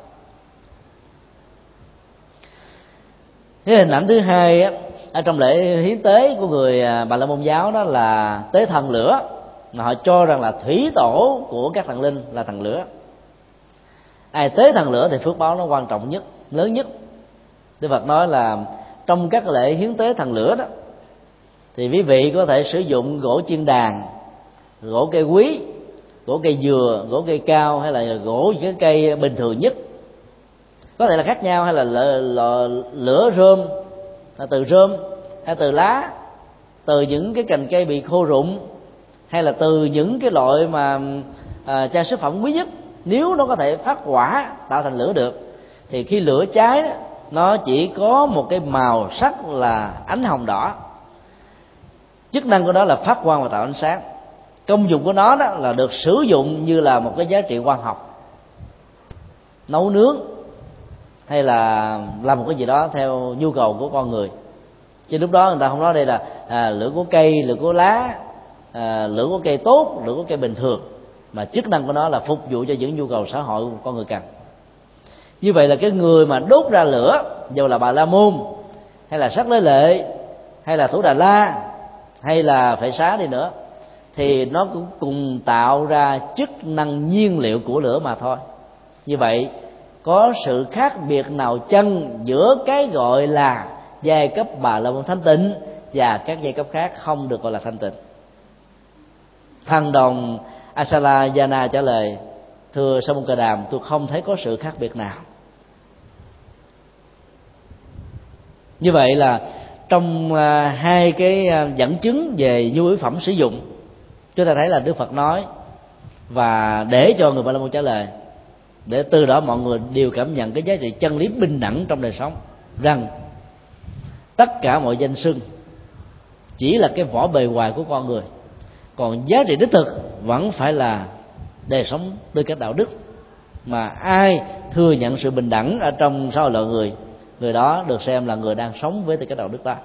Cái hình ảnh thứ hai á, ở trong lễ hiến tế của người Bà La Môn giáo đó là tế thần lửa, mà họ cho rằng là thủy tổ của các thần linh là thần lửa. Ai tế thần lửa thì phước báo nó quan trọng nhất, lớn nhất. Đức Phật nói là trong các lễ hiến tế thần lửa đó, thì quý vị có thể sử dụng gỗ chiên đàn, gỗ cây quý, gỗ cây dừa, gỗ cây cao, hay là gỗ những cái cây bình thường nhất, có thể là khác nhau, hay là lửa rơm, từ rơm, hay từ lá, từ những cái cành cây bị khô rụng, hay là từ những cái loại mà trang sức phẩm quý nhất. Nếu nó có thể phát hỏa tạo thành lửa được, thì khi lửa cháy đó, nó chỉ có một cái màu sắc là ánh hồng đỏ. Chức năng của nó là phát quang và tạo ánh sáng. Công dụng của nó đó là được sử dụng như là một cái giá trị quang học, nấu nướng hay là làm một cái gì đó theo nhu cầu của con người. Chứ lúc đó người ta không nói đây là lửa của cây, lửa của lá, lửa của cây tốt, lửa của cây bình thường, mà chức năng của nó là phục vụ cho những nhu cầu xã hội của con người cần. Như vậy là cái người mà đốt ra lửa, dù là Bà La Môn hay là Sắc Lê Lệ hay là Thủ Đà La hay là Phệ Xá đi nữa, thì nó cũng cùng tạo ra chức năng nhiên liệu của lửa mà thôi. Như vậy có sự khác biệt nào chăng giữa cái gọi là giai cấp Bà La Môn thanh tịnh và các giai cấp khác không được gọi là thanh tịnh? Thần đồng Asalayana trả lời: thưa Sa môn Ca Đàm, tôi không thấy có sự khác biệt nào. Như vậy là trong hai cái dẫn chứng về nhu yếu phẩm sử dụng, chúng ta thấy là Đức Phật nói và để cho người Ba La Môn trả lời, để từ đó mọi người đều cảm nhận cái giá trị chân lý bình đẳng trong đời sống, rằng tất cả mọi danh xưng chỉ là cái vỏ bề ngoài của con người, còn giá trị đích thực vẫn phải là đời sống tư cách đạo đức. Mà ai thừa nhận sự bình đẳng ở trong xã hội loài người, người đó được xem là người đang sống với tư cách đạo đức ta.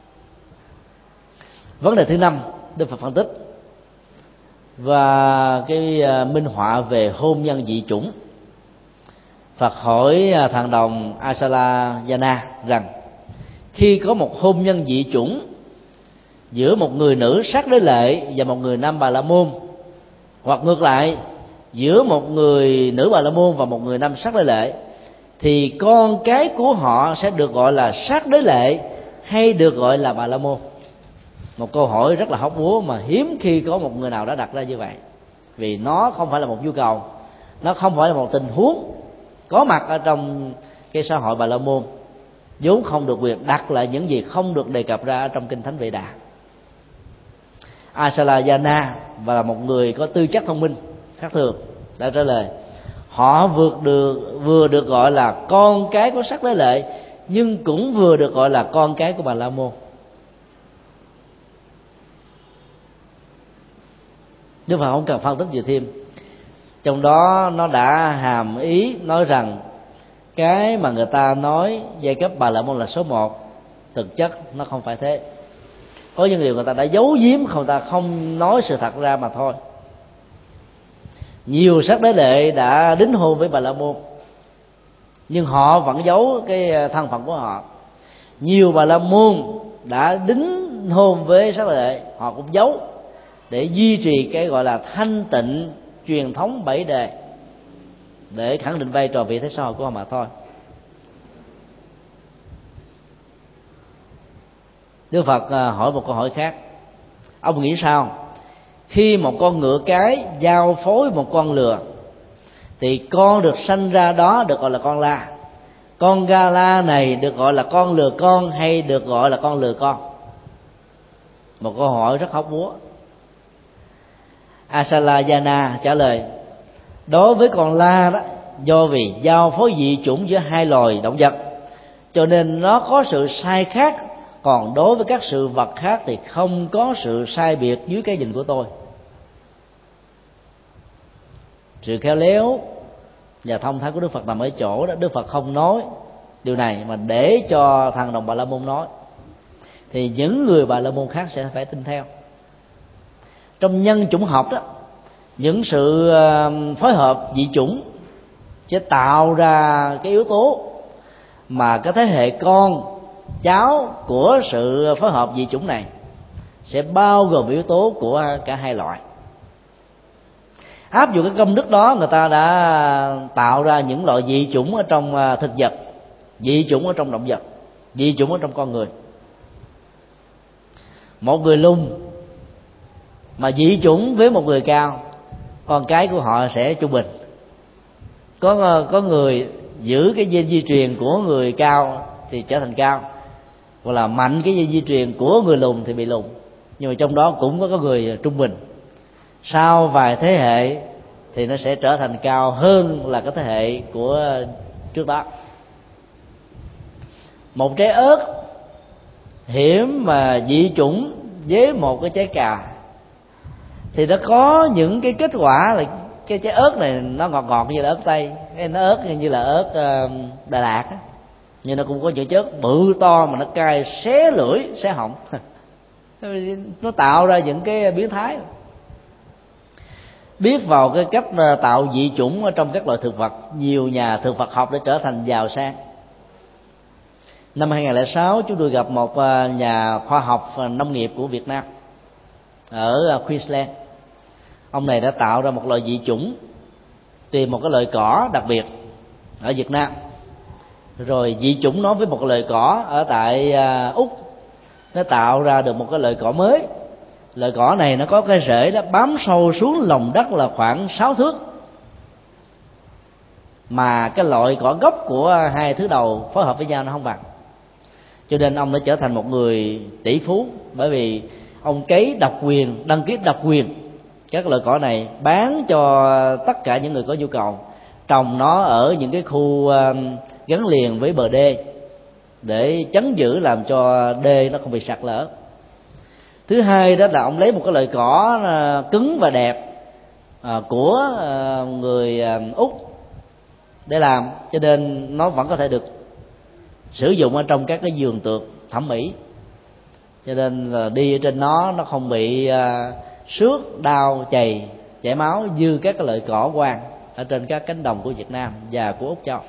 Vấn đề thứ 5 Đức Phật phân tích và cái minh họa về hôn nhân dị chủng. Phật hỏi thằng đồng Asalayana rằng khi có một hôn nhân dị chủng giữa một người nữ sắc đế lệ và một người nam Bà La Môn, hoặc ngược lại giữa một người nữ Bà La Môn và một người nam sắc đế lệ, thì con cái của họ sẽ được gọi là sắc đế lệ hay được gọi là Bà La Môn? Một câu hỏi rất là hóc búa mà hiếm khi có một người nào đã đặt ra như vậy, vì nó không phải là một nhu cầu, nó không phải là một tình huống có mặt ở trong cái xã hội Bà La Môn, vốn không được quyền đặt lại những gì không được đề cập ra ở trong kinh Thánh Vệ Đà. Asalayana và là một người có tư chất thông minh khác thường đã trả lời: họ vừa được gọi là con cái của sắc đế lệ, nhưng cũng vừa được gọi là con cái của Bà La Môn. Đức Phật không cần phân tích gì thêm, trong đó nó đã hàm ý nói rằng cái mà người ta nói giai cấp Bà La Môn là số 1, thực chất nó không phải thế. Có những điều người ta đã giấu giếm, người ta không nói sự thật ra mà thôi. Nhiều sắc đế lệ đã đính hôn với Bà La Môn, nhưng họ vẫn giấu cái thân phận của họ. Nhiều Bà La Môn đã đính hôn với sắc đế lệ, họ cũng giấu để duy trì cái gọi là thanh tịnh truyền thống 7 đề, để khẳng định vai trò vị thế xã hội của họ mà thôi. Đức Phật hỏi một câu hỏi khác: ông nghĩ sao khi một con ngựa cái giao phối một con lừa, thì con được sanh ra đó được gọi là con la, con ga la này được gọi là con lừa con hay được gọi là con lừa con? Một câu hỏi rất hóc búa. Asalayana trả lời: đối với con la đó, do vì giao phối dị chủng giữa hai loài động vật, cho nên nó có sự sai khác, còn đối với các sự vật khác thì không có sự sai biệt dưới cái nhìn của tôi. Sự khéo léo và thông thái của Đức Phật nằm ở chỗ đó, Đức Phật không nói điều này mà để cho thằng đồng Bà La Môn nói, thì những người Bà La Môn khác sẽ phải tin theo. Trong nhân chủng học đó, những sự phối hợp dị chủng sẽ tạo ra cái yếu tố mà cái thế hệ con cháu của sự phối hợp dị chủng này sẽ bao gồm yếu tố của cả hai loại. Áp dụng cái công thức đó, người ta đã tạo ra những loại dị chủng ở trong thực vật, dị chủng ở trong động vật, dị chủng ở trong con người. Một người lùn mà dị chủng với một người cao, con cái của họ sẽ trung bình. Có người giữ cái gen di truyền của người cao thì trở thành cao, hoặc là mạnh cái gen di truyền của người lùn thì bị lùn. Nhưng mà trong đó cũng có người trung bình, sau vài thế hệ thì nó sẽ trở thành cao hơn là cái thế hệ của trước đó. Một trái ớt hiểm mà dị chủng với một cái trái cà thì nó có những cái kết quả là cái trái ớt này nó ngọt ngọt như là ớt Tây, cái nó ớt như là ớt Đà Lạt á, nhưng nó cũng có những chất bự to mà nó cay xé lưỡi xé họng nó tạo ra những cái biến thái. Biết vào cái cách tạo dị chủng ở trong các loại thực vật, nhiều nhà thực vật học để trở thành giàu sang. Năm 2006 chúng tôi gặp một nhà khoa học nông nghiệp của Việt Nam ở Queensland. Ông này đã tạo ra một loại dị chủng, tìm một cái loại cỏ đặc biệt ở Việt Nam, rồi dị chủng nó với một loại cỏ ở tại Úc, nó tạo ra được một cái loại cỏ mới. Loại cỏ này nó có cái rễ đó bám sâu xuống lòng đất là khoảng 6 thước, mà cái loại cỏ gốc của hai thứ đầu phối hợp với nhau nó không bằng. Cho nên ông đã trở thành một người tỷ phú, bởi vì ông cấy độc quyền, đăng ký độc quyền các loại cỏ này, bán cho tất cả những người có nhu cầu, trồng nó ở những cái khu gắn liền với bờ đê để chắn giữ, làm cho đê nó không bị sạt lở. Thứ hai đó là ông lấy một cái loại cỏ cứng và đẹp của người Úc để làm, cho nên nó vẫn có thể được sử dụng ở trong các cái vườn tược thẩm mỹ, cho nên là đi ở trên nó không bị xước, đau, chảy máu như các cái loại cỏ quang ở trên các cánh đồng của Việt Nam và của Úc Châu.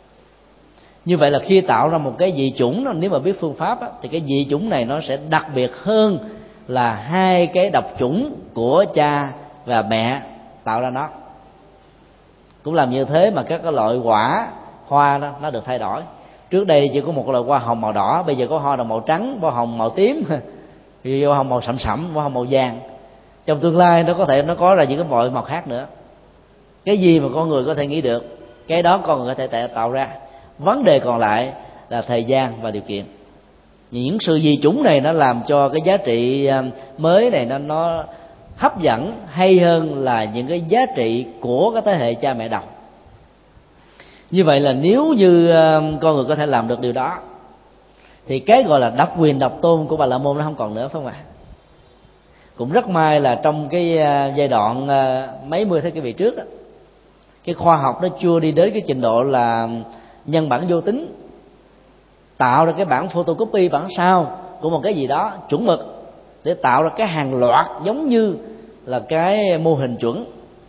Như vậy là khi tạo ra một cái dị chủng, nếu mà biết phương pháp thì cái dị chủng này nó sẽ đặc biệt hơn là hai cái độc chủng của cha và mẹ tạo ra nó. Cũng làm như thế mà các cái loại quả hoa đó nó được thay đổi. Trước đây chỉ có một loại hoa hồng màu đỏ, bây giờ có hoa màu trắng, hoa hồng màu tím, hoa hồng màu sậm sậm, hoa hồng màu vàng. Trong tương lai nó có thể nó có ra những cái loại màu khác nữa. Cái gì mà con người có thể nghĩ được, cái đó con người có thể tạo ra. Vấn đề còn lại là thời gian và điều kiện. Những sự dị chủng này nó làm cho cái giá trị mới này nó hấp dẫn hay hơn là những cái giá trị của cái thế hệ cha mẹ đọc. Như vậy là nếu như con người có thể làm được điều đó thì cái gọi là độc quyền độc tôn của Bà La Môn nó không còn nữa, phải không ạ? Cũng rất may là trong cái giai đoạn mấy mươi thế kỷ về trước đó, cái khoa học nó chưa đi đến cái trình độ là nhân bản vô tính, tạo ra cái bản photocopy, bản sao của một cái gì đó chuẩn mực để tạo ra cái hàng loạt giống như là cái mô hình chuẩn.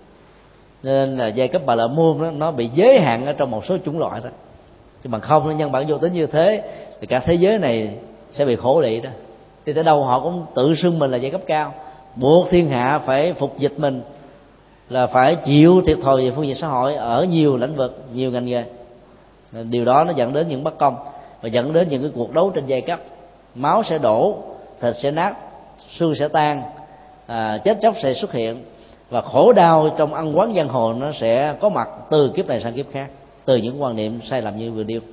Nên là giai cấp Bà La Môn đó, nó bị giới hạn ở trong một số chủng loại đó. Chứ bằng không nó nhân bản vô tính như thế thì cả thế giới này sẽ bị khổ lị đó. Thì tới đâu họ cũng tự xưng mình là giai cấp cao, buộc thiên hạ phải phục dịch mình, là phải chịu thiệt thòi về phương diện xã hội ở nhiều lĩnh vực, nhiều ngành nghề. Điều đó nó dẫn đến những bất công và dẫn đến những cái cuộc đấu tranh giai cấp. Máu sẽ đổ, thịt sẽ nát, xương sẽ tan, chết chóc sẽ xuất hiện, và khổ đau trong ăn quán giang hồ nó sẽ có mặt từ kiếp này sang kiếp khác, từ những quan niệm sai lầm như vừa nêu.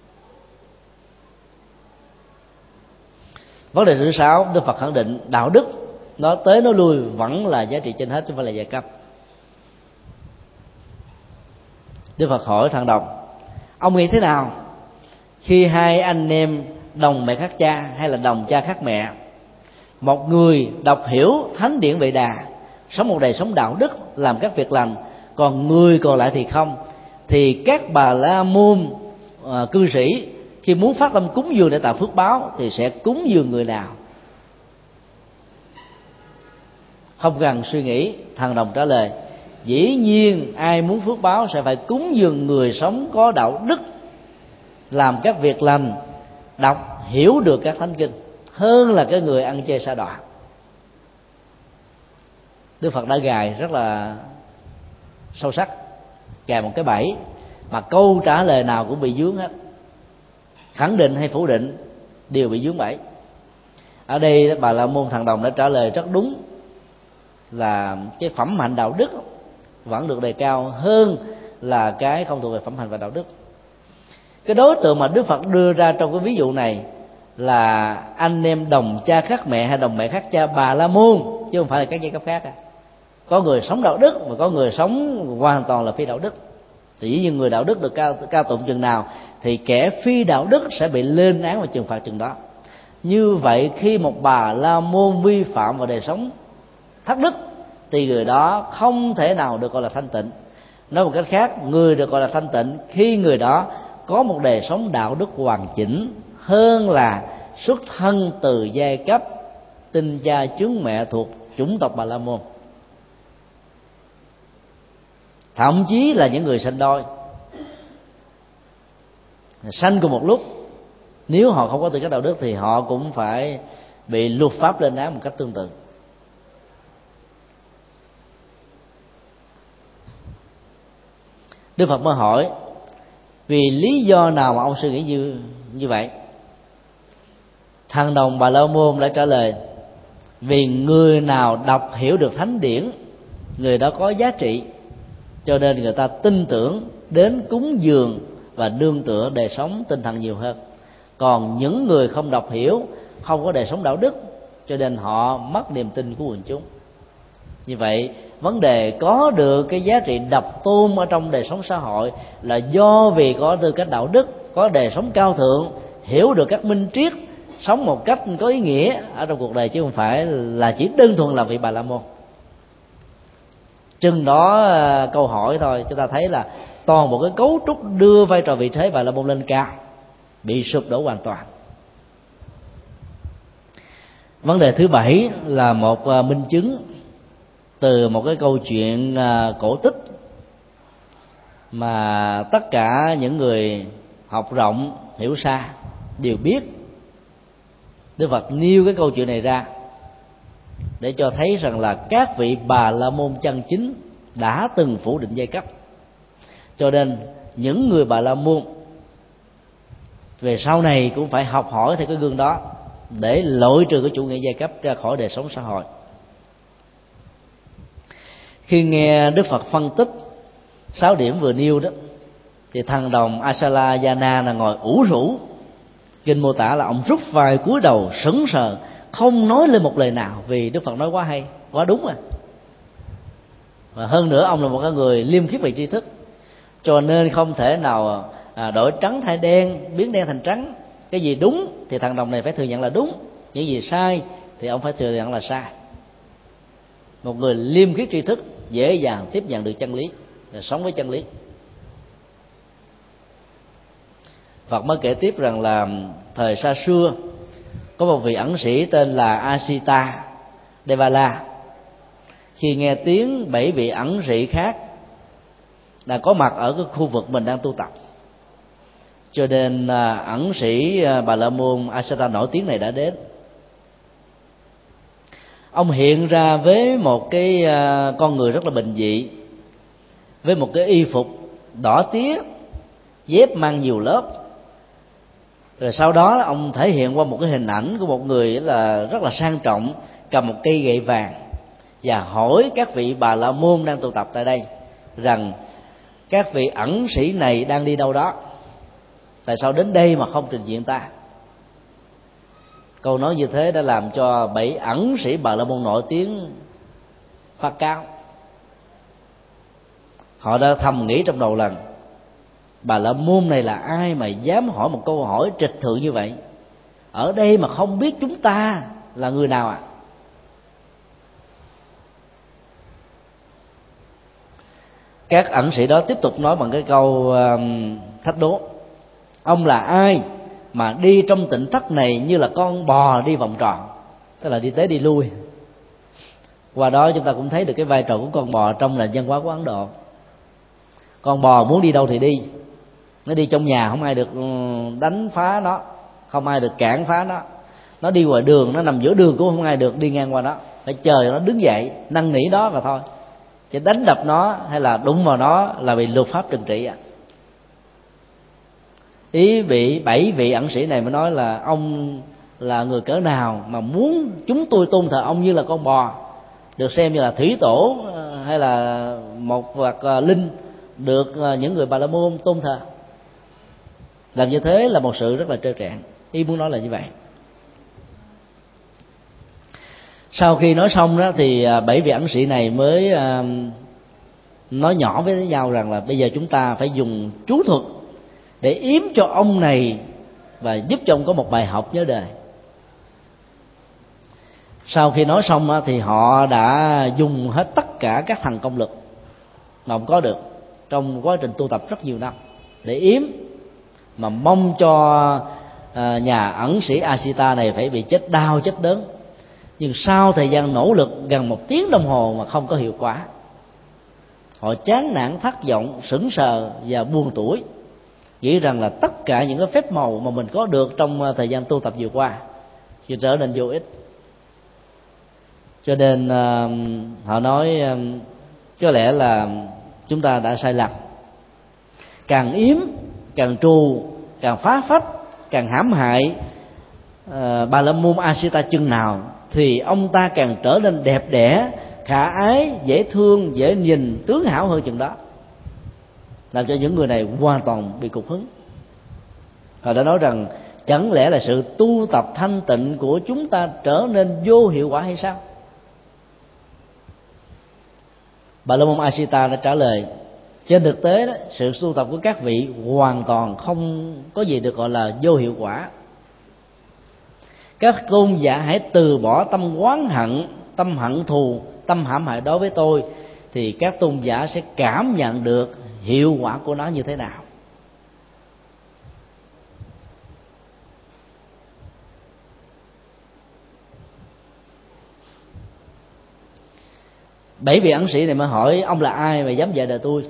Vấn đề thứ 6, Đức Phật khẳng định đạo đức nó tới nó lui vẫn là giá trị trên hết, chứ không phải là giai cấp. Đức Phật hỏi thằng Đồng: ông nghĩ thế nào khi hai anh em đồng mẹ khác cha hay là đồng cha khác mẹ, một người đọc hiểu thánh điển Vệ Đà, sống một đời sống đạo đức, làm các việc lành, còn người còn lại thì không, thì các Bà La Môn cư sĩ khi muốn phát tâm cúng dường để tạo phước báo thì sẽ cúng dường người nào? Không cần suy nghĩ, thằng Đồng trả lời: dĩ nhiên ai muốn phước báo sẽ phải cúng dường người sống có đạo đức, làm các việc lành, đọc hiểu được các thánh kinh, hơn là cái người ăn chơi sa đọa. Đức Phật đã gài rất là sâu sắc, gài một cái bẫy mà câu trả lời nào cũng bị vướng hết, khẳng định hay phủ định đều bị vướng bẫy. Ở đây Bà La Môn thằng Đồng đã trả lời rất đúng, là cái phẩm hạnh đạo đức vẫn được đề cao hơn là cái không thuộc về phẩm hạnh và đạo đức. Cái đối tượng mà Đức Phật đưa ra trong cái ví dụ này là anh em đồng cha khác mẹ hay đồng mẹ khác cha Bà La Môn, chứ không phải là các giai cấp khác. Có người sống đạo đức và có người sống hoàn toàn là phi đạo đức. Thì dĩ nhiên người đạo đức được cao tụng chừng nào thì kẻ phi đạo đức sẽ bị lên án và trừng phạt chừng đó. Như vậy khi một Bà La Môn vi phạm vào đời sống thất đức thì người đó không thể nào được gọi là thanh tịnh. Nói một cách khác, người được gọi là thanh tịnh khi người đó có một đời sống đạo đức hoàn chỉnh, hơn là xuất thân từ giai cấp tinh cha chướng mẹ thuộc chủng tộc Bà La Môn. Thậm chí là những người sanh đôi, sanh cùng một lúc, nếu họ không có tư cách đạo đức thì họ cũng phải bị luật pháp lên án một cách tương tự. Đức Phật mới hỏi: vì lý do nào mà ông suy nghĩ như vậy? Thằng đồng Bà La Môn đã trả lời: Vì người nào đọc hiểu được thánh điển, người đó có giá trị, cho nên người ta tin tưởng đến cúng dường và nương tựa đời sống tinh thần nhiều hơn. Còn những người không đọc hiểu, không có đời sống đạo đức, cho nên họ mất niềm tin của quần chúng. Như vậy, vấn đề có được cái giá trị độc tôn ở trong đời sống xã hội là do vì có tư cách đạo đức, có đời sống cao thượng, hiểu được các minh triết, sống một cách có ý nghĩa ở trong cuộc đời, chứ không phải là chỉ đơn thuần là vị Bà La Môn. Chừng đó câu hỏi thôi, chúng ta thấy là toàn bộ cái cấu trúc đưa vai trò vị thế Bà La Môn lên cao bị sụp đổ hoàn toàn. Vấn đề thứ bảy là một minh chứng từ một cái câu chuyện cổ tích mà tất cả những người học rộng hiểu xa đều biết. Đức Phật nêu cái câu chuyện này ra để cho thấy rằng là các vị Bà La Môn chân chính đã từng phủ định giai cấp, cho nên những người Bà La Môn về sau này cũng phải học hỏi theo cái gương đó để loại trừ cái chủ nghĩa giai cấp ra khỏi đời sống xã hội. Khi nghe Đức Phật phân tích 6 điểm vừa nêu đó, thì thằng đồng Asalayana là ngồi ủ rũ. Kinh mô tả là ông rút vai cúi đầu sững sờ, không nói lên một lời nào, vì Đức Phật nói quá hay, quá đúng à. Và hơn nữa ông là một cái người liêm khiết về tri thức, cho nên không thể nào đổi trắng thay đen, biến đen thành trắng. Cái gì đúng thì thằng đồng này phải thừa nhận là đúng, những gì sai thì ông phải thừa nhận là sai. Một người liêm khiết tri thức dễ dàng tiếp nhận được chân lý, sống với chân lý. Phật mới kể tiếp rằng là thời xa xưa có một vị ẩn sĩ tên là Asita Devala. Khi nghe tiếng 7 vị ẩn sĩ khác đã có mặt ở cái khu vực mình đang tu tập, cho nên ẩn sĩ Bà La Môn Asita nổi tiếng này đã đến. Ông hiện ra với một cái con người rất là bình dị, với một cái y phục đỏ tía, dép mang nhiều lớp. Rồi sau đó ông thể hiện qua một cái hình ảnh của một người là rất là sang trọng, cầm một cây gậy vàng, và hỏi các vị Bà La Môn đang tụ tập tại đây rằng các vị ẩn sĩ này đang đi đâu đó, tại sao đến đây mà không trình diện ta. Câu nói như thế đã làm cho 7 ẩn sĩ Bà La Môn nổi tiếng phát cao. Họ đã thầm nghĩ trong đầu lần: Bà La Môn này là ai mà dám hỏi một câu hỏi trịch thượng như vậy, ở đây mà không biết chúng ta là người nào à. Các ẩn sĩ đó tiếp tục nói bằng cái câu thách đố: ông là ai mà đi trong tỉnh thất này như là con bò đi vòng tròn, tức là đi tới đi lui. Qua đó chúng ta cũng thấy được cái vai trò của con bò trong nền văn hóa của Ấn Độ. Con bò muốn đi đâu thì đi, nó đi trong nhà không ai được đánh phá nó, không ai được cản phá nó. Nó đi ngoài đường, nó nằm giữa đường cũng không ai được đi ngang qua nó, phải chờ nó đứng dậy năn nỉ đó mà thôi. Chứ đánh đập nó hay là đụng vào nó là bị luật pháp trừng trị. Ý bị 7 vị ẩn sĩ này mới nói là ông là người cỡ nào mà muốn chúng tôi tôn thờ ông như là con bò, được xem như là thủy tổ hay là một vật linh được những người Bà La Môn tôn thờ. Làm như thế là một sự rất là trơ trẽn. Ý muốn nói là như vậy. Sau khi nói xong đó thì 7 vị ẩn sĩ này mới nói nhỏ với nhau rằng là bây giờ chúng ta phải dùng chú thuật để yếm cho ông này và giúp cho ông có một bài học nhớ đời. Sau khi nói xong thì họ đã dùng hết tất cả các thần công lực mà ông có được trong quá trình tu tập rất nhiều năm để yếm, mà mong cho nhà ẩn sĩ Asita này phải bị chết đau chết đớn. Nhưng sau thời gian nỗ lực gần 1 tiếng đồng hồ mà không có hiệu quả, họ chán nản thất vọng, sững sờ và buồn tủi, nghĩ rằng là tất cả những cái phép màu mà mình có được trong thời gian tu tập vừa qua thì trở nên vô ích. Cho nên họ nói có lẽ là chúng ta đã sai lầm. Càng yếm, càng trù, càng phá phách, càng hãm hại Bà La Môn Asita chừng nào thì ông ta càng trở nên đẹp đẽ, khả ái, dễ thương, dễ nhìn, tướng hảo hơn chừng đó, làm cho những người này hoàn toàn bị cục hứng. Họ đã nói rằng chẳng lẽ là sự tu tập thanh tịnh của chúng ta trở nên vô hiệu quả hay sao? Bà La Môn A Di Đà đã trả lời: trên thực tế đó, sự tu tập của các vị hoàn toàn không có gì được gọi là vô hiệu quả. Các tôn giả hãy từ bỏ tâm oán hận, tâm hận thù, tâm hãm hại đối với tôi, thì các tôn giả sẽ cảm nhận được hiệu quả của nó như thế nào. Bảy vị ẩn sĩ này mới hỏi: ông là ai mà dám dạy đời tôi?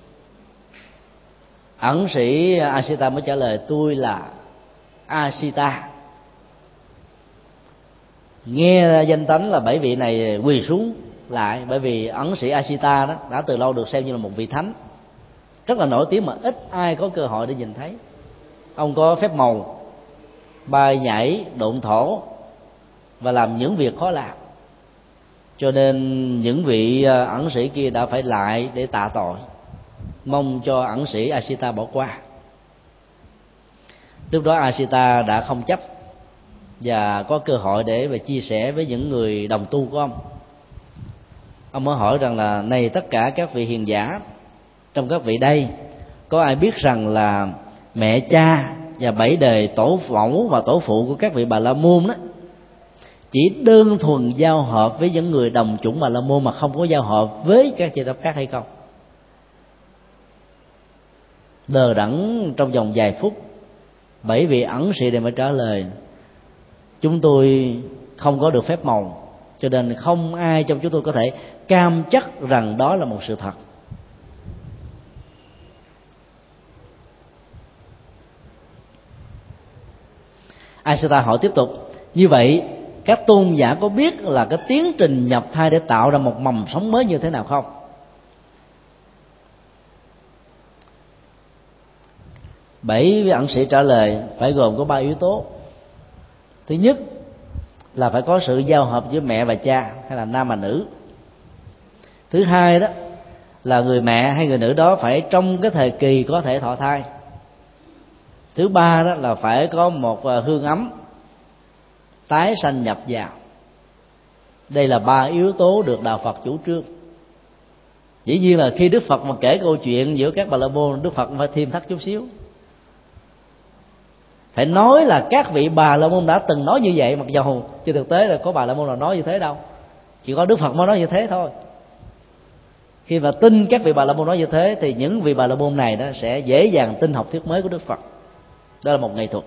Ẩn sĩ Asita mới trả lời: tôi là Asita. Nghe danh tánh là bảy vị này quỳ xuống lại, bởi vì ẩn sĩ Asita đó đã từ lâu được xem như là một vị thánh rất là nổi tiếng mà ít ai có cơ hội để nhìn thấy. Ông có phép màu, bay nhảy, độn thổ và làm những việc khó làm, cho nên những vị ẩn sĩ kia đã phải lại để tạ tội, mong cho ẩn sĩ Asita bỏ qua. Lúc đó Asita đã không chấp và có cơ hội để mà chia sẻ với những người đồng tu của ông. Ông mới hỏi rằng là: này tất cả các vị hiền giả, trong các vị đây có ai biết rằng là mẹ cha và bảy đời tổ mẫu và tổ phụ của các vị Bà La Môn đó chỉ đơn thuần giao hợp với những người đồng chủng Bà La Môn mà không có giao hợp với các chư Tập khác hay không? Đờ đẫn trong vòng vài phút, bảy vị ẩn sĩ này mới trả lời: chúng tôi không có được phép màu, cho nên không ai trong chúng tôi có thể cam chắc rằng đó là một sự thật. Asita hỏi tiếp tục: như vậy các tôn giả có biết là cái tiến trình nhập thai để tạo ra một mầm sống mới như thế nào không? Bảy vị ẩn sĩ trả lời: phải gồm có 3 yếu tố. Thứ nhất là phải có sự giao hợp giữa mẹ và cha, hay là nam và nữ. Thứ hai đó là người mẹ hay người nữ đó phải trong cái thời kỳ có thể thọ thai. Thứ ba đó là phải có một hương ấm tái sanh nhập vào. Đây là 3 yếu tố được đạo Phật chủ trương. Dĩ nhiên là khi Đức Phật mà kể câu chuyện giữa các Bà La Môn, Đức Phật phải thêm thắt chút xíu, phải nói là các vị Bà La Môn đã từng nói như vậy, mặc dầu trên thực tế là có Bà La Môn nào nói như thế đâu, chỉ có Đức Phật mới nói như thế thôi. Khi mà tin các vị Bà La Môn nói như thế thì những vị Bà La Môn này đó sẽ dễ dàng tin học thuyết mới của Đức Phật. Đó là một nghệ thuật.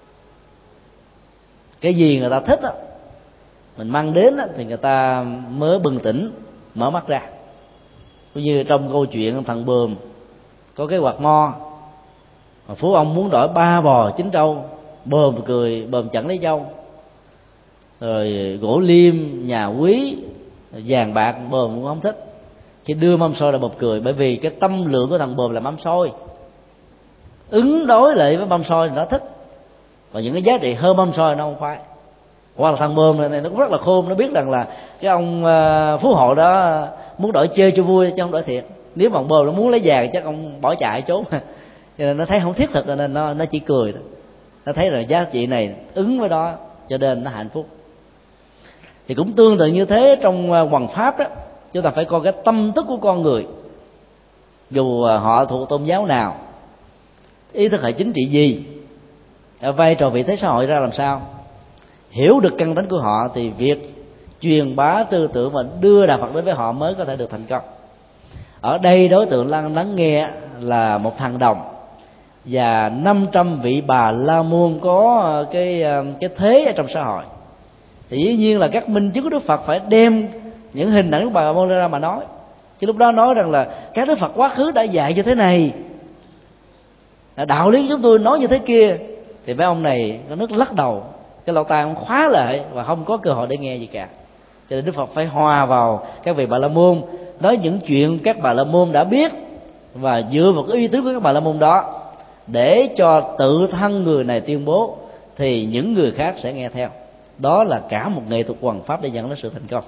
Cái gì người ta thích đó, mình mang đến đó, thì người ta mới bừng tỉnh, mở mắt ra. Cũng như trong câu chuyện thằng Bờm có cái quạt mo, phú ông muốn đổi 3 bò 9 trâu, Bờm cười, Bờm chẳng lấy trâu. Rồi gỗ liêm, nhà quý, vàng bạc, Bờm cũng không thích. Khi đưa mâm xôi là Bờm cười, bởi vì cái tâm lượng của thằng Bờm là mâm xôi, ứng đối lại với mâm xôi thì nó thích, và những cái giá trị hơn mâm xôi nó không khoái. Hoặc là thằng Bờm này nó cũng rất là khôn, nó biết rằng là cái ông phú hộ đó muốn đổi chơi cho vui chứ không đổi thiệt. Nếu mà ông Bờm nó muốn lấy vàng chắc ông bỏ chạy trốn. Cho nên nó thấy không thiết thực, cho nên nó chỉ cười. Nó thấy là giá trị này ứng với đó, cho nên nó hạnh phúc. Thì cũng tương tự như thế trong hoằng pháp đó, chúng ta phải coi cái tâm thức của con người, dù họ thuộc tôn giáo nào, ý thức hệ chính trị gì, vai trò vị thế xã hội ra làm sao, hiểu được căn tánh của họ thì việc truyền bá tư tưởng và đưa đạo Phật đến với họ mới có thể được thành công. Ở đây đối tượng lắng nghe là một thằng đồng và 500 vị Bà La Môn có cái thế ở trong xã hội. Thì dĩ nhiên là các minh chứng của Đức Phật phải đem những hình ảnh của Bà La Môn ra mà nói. Chứ lúc đó nói rằng là các Đức Phật quá khứ đã dạy như thế này, đạo lý chúng tôi nói như thế kia, thì mấy ông này nó nước lắc đầu, cái lỗ tai ông khóa lại và không có cơ hội để nghe gì cả. Cho nên Đức Phật phải hòa vào các vị Bà La Môn, nói những chuyện các Bà La Môn đã biết, và dựa vào cái uy tín của các Bà La Môn đó để cho tự thân người này tuyên bố thì những người khác sẽ nghe theo. Đó là cả một nghệ thuật hoằng pháp để dẫn đến sự thành công.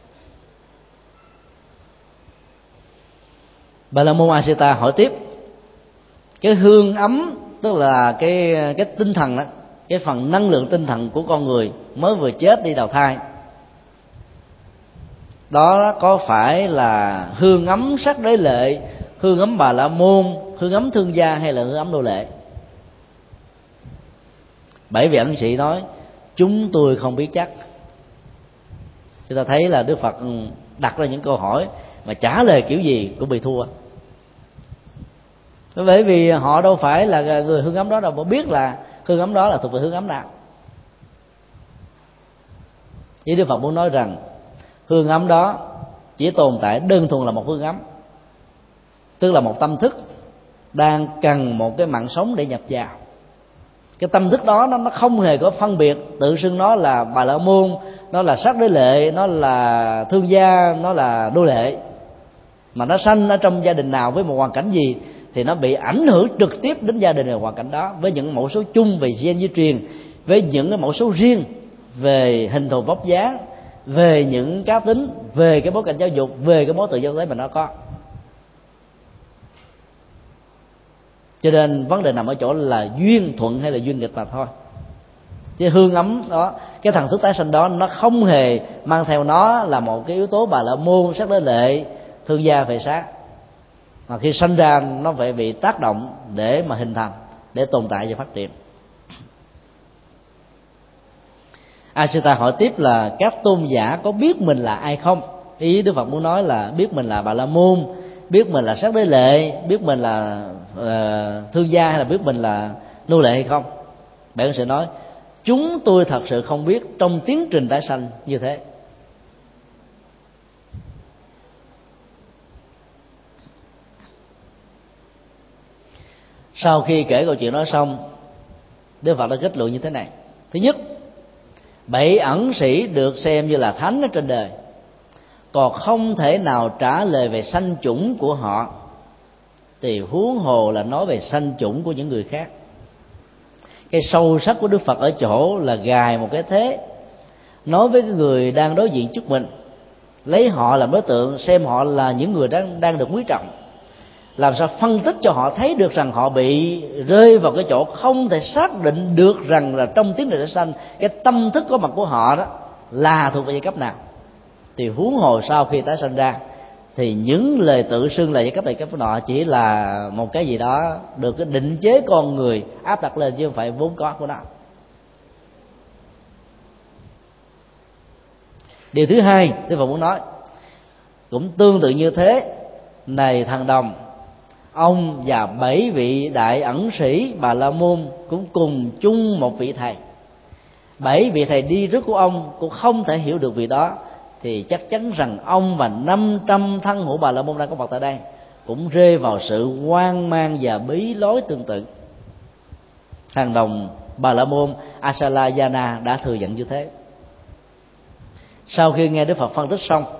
Bà la môn Asita hỏi tiếp: cái hương ấm, tức là cái tinh thần đó, cái phần năng lượng tinh thần của con người mới vừa chết đi đầu thai, đó có phải là hương ấm sắc đế lệ, hương ấm Bà la môn, hương ấm thương gia, hay là hương ấm nô lệ? Bảy vị ẩn sĩ nói: chúng tôi không biết chắc. Chúng ta thấy là Đức Phật đặt ra những câu hỏi mà trả lời kiểu gì cũng bị thua. Bởi vì họ đâu phải là người hương ấm đó đâu, mà biết là hương ấm đó là thuộc về hương ấm nào. Chỉ Đức Phật muốn nói rằng hương ấm đó chỉ tồn tại đơn thuần là một hương ấm, tức là một tâm thức đang cần một cái mạng sống để nhập vào. Cái tâm thức đó nó không hề có phân biệt tự xưng nó là Bà la môn, nó là sắc đế lệ, nó là thương gia, nó là nô lệ, mà nó sanh ở trong gia đình nào với một hoàn cảnh gì thì nó bị ảnh hưởng trực tiếp đến gia đình và hoàn cảnh đó, với những mẫu số chung về gen di truyền, với những cái mẫu số riêng về hình thù vóc dáng, về những cá tính, về cái bối cảnh giáo dục, về cái mối tự giao tế mà nó có. Cho nên vấn đề nằm ở chỗ là duyên thuận hay là duyên nghịch mà thôi. Chứ hương ấm đó, cái thần thức tái sanh đó, nó không hề mang theo nó là một cái yếu tố Bà la môn, sắc đế lệ, thương gia, vệ sát, mà khi sanh ra nó phải bị tác động để mà hình thành, để tồn tại và phát triển. Asita hỏi tiếp là các tôn giả có biết mình là ai không? Ý Đức Phật muốn nói là biết mình là Bà la môn, biết mình là sắc đế lệ, biết mình là thương gia, hay là biết mình là nô lệ hay không? Bạn sẽ nói: chúng tôi thật sự không biết trong tiến trình tái sanh như thế. Sau khi kể câu chuyện đó xong, Đức Phật đã kết luận như thế này: thứ nhất, 7 ẩn sĩ được xem như là thánh ở trên đời, còn không thể nào trả lời về sanh chủng của họ, thì huống hồ là nói về sanh chủng của những người khác. Cái sâu sắc của Đức Phật ở chỗ là gài một cái thế, nói với cái người đang đối diện trước mình, lấy họ làm đối tượng, xem họ là những người đang được quý trọng, làm sao phân tích cho họ thấy được rằng họ bị rơi vào cái chỗ không thể xác định được rằng là trong tiến trình tái sanh cái tâm thức có mặt của họ đó là thuộc về giai cấp nào. Thì huống hồ sau khi tái sanh ra thì những lời tự xưng là giai cấp này cấp nọ chỉ là một cái gì đó được cái định chế con người áp đặt lên, chứ không phải vốn có của nó. Điều thứ hai tôi vẫn muốn nói cũng tương tự như thế: này thằng đồng, ông và 7 vị đại ẩn sĩ Bà la môn cũng cùng chung một vị thầy. 7 vị thầy đi trước của ông cũng không thể hiểu được vị đó, thì chắc chắn rằng ông và 500 thân hữu Bà la môn đang có mặt tại đây cũng rơi vào sự hoang mang và bí lối tương tự. Thằng đồng Bà la môn Asalayana đã thừa nhận như thế. Sau khi nghe Đức Phật phân tích xong,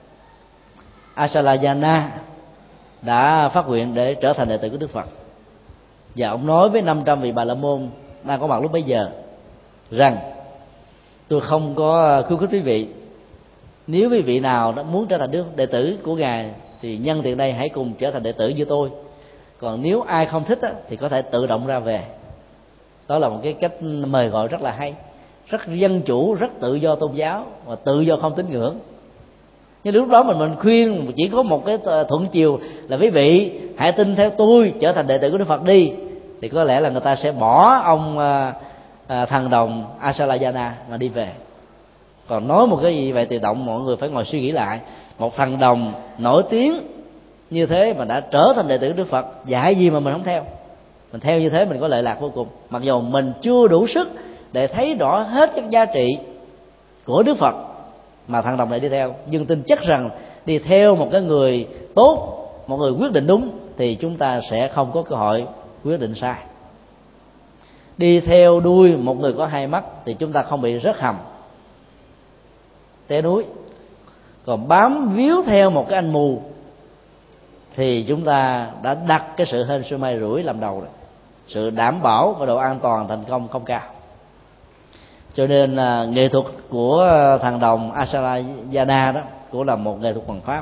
Asalayana đã phát nguyện để trở thành đệ tử của Đức Phật, và ông nói với 500 vị Bà la môn đang có mặt lúc bấy giờ rằng: tôi không có khuyến khích quý vị, nếu quý vị nào đã muốn trở thành đệ tử của Ngài thì nhân tiện đây hãy cùng trở thành đệ tử như tôi, còn nếu ai không thích thì có thể tự động ra về. Đó là một cái cách mời gọi rất là hay, rất dân chủ, rất tự do tôn giáo và tự do không tín ngưỡng. Nhưng lúc đó mình khuyên chỉ có một cái thuận chiều là quý vị hãy tin theo tôi, trở thành đệ tử của Đức Phật đi, thì có lẽ là người ta sẽ bỏ ông thần đồng Asalayana mà đi về. Còn nói một cái gì vậy thì động mọi người phải ngồi suy nghĩ lại. Một thần đồng nổi tiếng như thế mà đã trở thành đệ tử Đức Phật, dạy gì mà mình không theo? Mình theo như thế mình có lợi lạc vô cùng, mặc dù mình chưa đủ sức để thấy rõ hết các giá trị của Đức Phật mà thằng đồng này đi theo. Nhưng tin chắc rằng đi theo một cái người tốt, một người quyết định đúng, thì chúng ta sẽ không có cơ hội quyết định sai. Đi theo đuôi một người có hai mắt thì chúng ta không bị rớt hầm té núi. Còn bám víu theo một cái anh mù thì chúng ta đã đặt cái sự hên xui may rủi làm đầu rồi. Sự đảm bảo và độ an toàn thành công không cao. Cho nên nghệ thuật của thằng đồng Asalayana đó cũng là một nghệ thuật bằng pháp.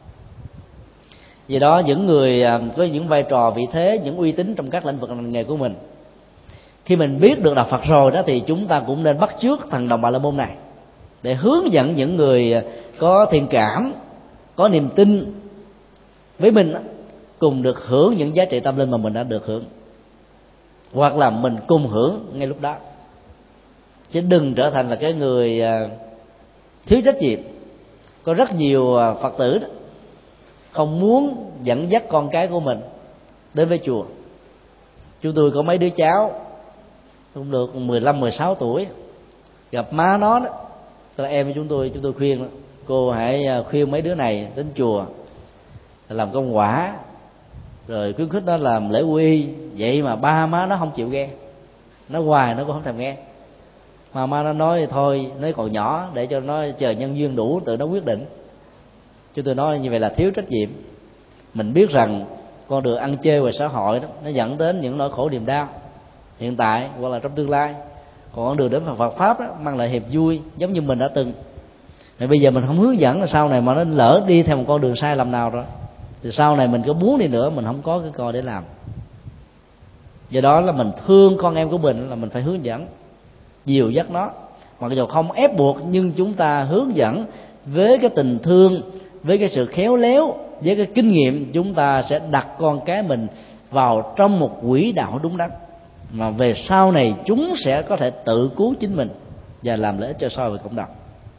Vì đó những người có những vai trò vị thế, những uy tín trong các lĩnh vực ngành nghề của mình, khi mình biết được đạo Phật rồi đó, thì chúng ta cũng nên bắt chước thằng đồng Bà La Môn này để hướng dẫn những người có thiện cảm, có niềm tin với mình cùng được hưởng những giá trị tâm linh mà mình đã được hưởng, hoặc là mình cùng hưởng ngay lúc đó, chứ đừng trở thành là cái người thiếu trách nhiệm. Có rất nhiều Phật tử đó không muốn dẫn dắt con cái của mình đến với chùa. Chúng tôi có mấy đứa cháu cũng được 15-16 tuổi, gặp má nó đó, tức là em của chúng tôi khuyên đó, cô hãy khuyên mấy đứa này đến chùa làm công quả, rồi khuyến khích nó làm lễ quy. Vậy mà ba má nó không chịu nghe, nó hoài nó cũng không thèm nghe. Mà má nó nói thôi, nó còn nhỏ, để cho nó chờ nhân duyên đủ tự nó quyết định. Chúng tôi nói như vậy là thiếu trách nhiệm. Mình biết rằng con đường ăn chơi và xã hội đó, nó dẫn đến những nỗi khổ niềm đau hiện tại hoặc là trong tương lai. Còn con đường đến Phật pháp đó, mang lại hiệp vui giống như mình đã từng. Thì bây giờ mình không hướng dẫn, là sau này mà nó lỡ đi theo một con đường sai lầm nào rồi, thì sau này mình có muốn đi nữa mình không có cái coi để làm. Do đó là mình thương con em của mình là mình phải hướng dẫn, dìu dắt nó, mặc dù không ép buộc, nhưng chúng ta hướng dẫn với cái tình thương, với cái sự khéo léo, với cái kinh nghiệm, chúng ta sẽ đặt con cái mình vào trong một quỹ đạo đúng đắn, mà về sau này chúng sẽ có thể tự cứu chính mình và làm lợi ích cho xã hội và cộng đồng.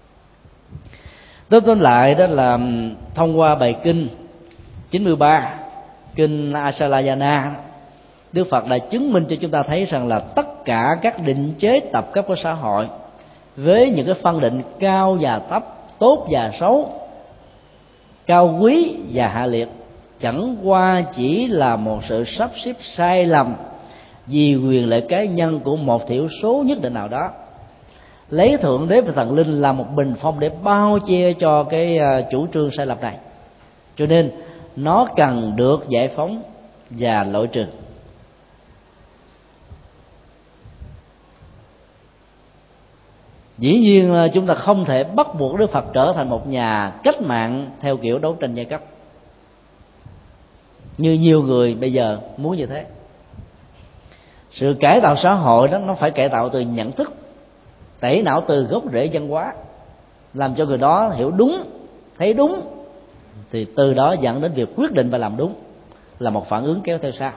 Tóm lại đó là thông qua bài kinh 93, kinh Asalayana, Đức Phật đã chứng minh cho chúng ta thấy rằng là tất cả các định chế tập cấp của xã hội với những cái phân định cao và thấp, tốt và xấu, cao quý và hạ liệt, chẳng qua chỉ là một sự sắp xếp sai lầm vì quyền lợi cá nhân của một thiểu số nhất định nào đó, lấy thượng đế và thần linh là một bình phong để bao che cho cái chủ trương sai lầm này. Cho nên nó cần được giải phóng và loại trừ. Dĩ nhiên chúng ta không thể bắt buộc Đức Phật trở thành một nhà cách mạng theo kiểu đấu tranh giai cấp như nhiều người bây giờ muốn như thế. Sự cải tạo xã hội đó nó phải cải tạo từ nhận thức, tẩy não từ gốc rễ văn hóa, làm cho người đó hiểu đúng, thấy đúng, thì từ đó dẫn đến việc quyết định và làm đúng, là một phản ứng kéo theo sau.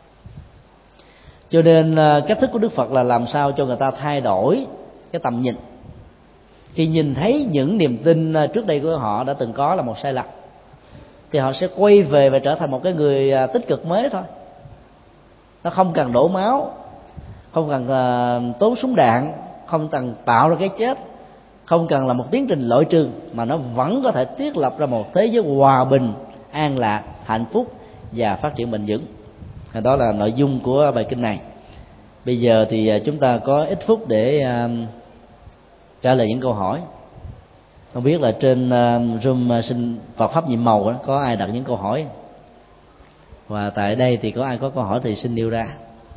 Cho nên cách thức của Đức Phật là làm sao cho người ta thay đổi cái tầm nhìn. Khi nhìn thấy những niềm tin trước đây của họ đã từng có là một sai lầm, thì họ sẽ quay về và trở thành một cái người tích cực mới thôi. Nó không cần đổ máu, không cần tốn súng đạn, không cần tạo ra cái chết, không cần là một tiến trình loại trừ, mà nó vẫn có thể thiết lập ra một thế giới hòa bình, an lạc, hạnh phúc và phát triển bền vững. Đó là nội dung của bài kinh này. Bây giờ thì chúng ta có ít phút để trả lời những câu hỏi. Không biết là trên Zoom xin Phật pháp nhiệm màu đó, có ai đặt những câu hỏi, và tại đây thì có ai có câu hỏi thì xin nêu ra.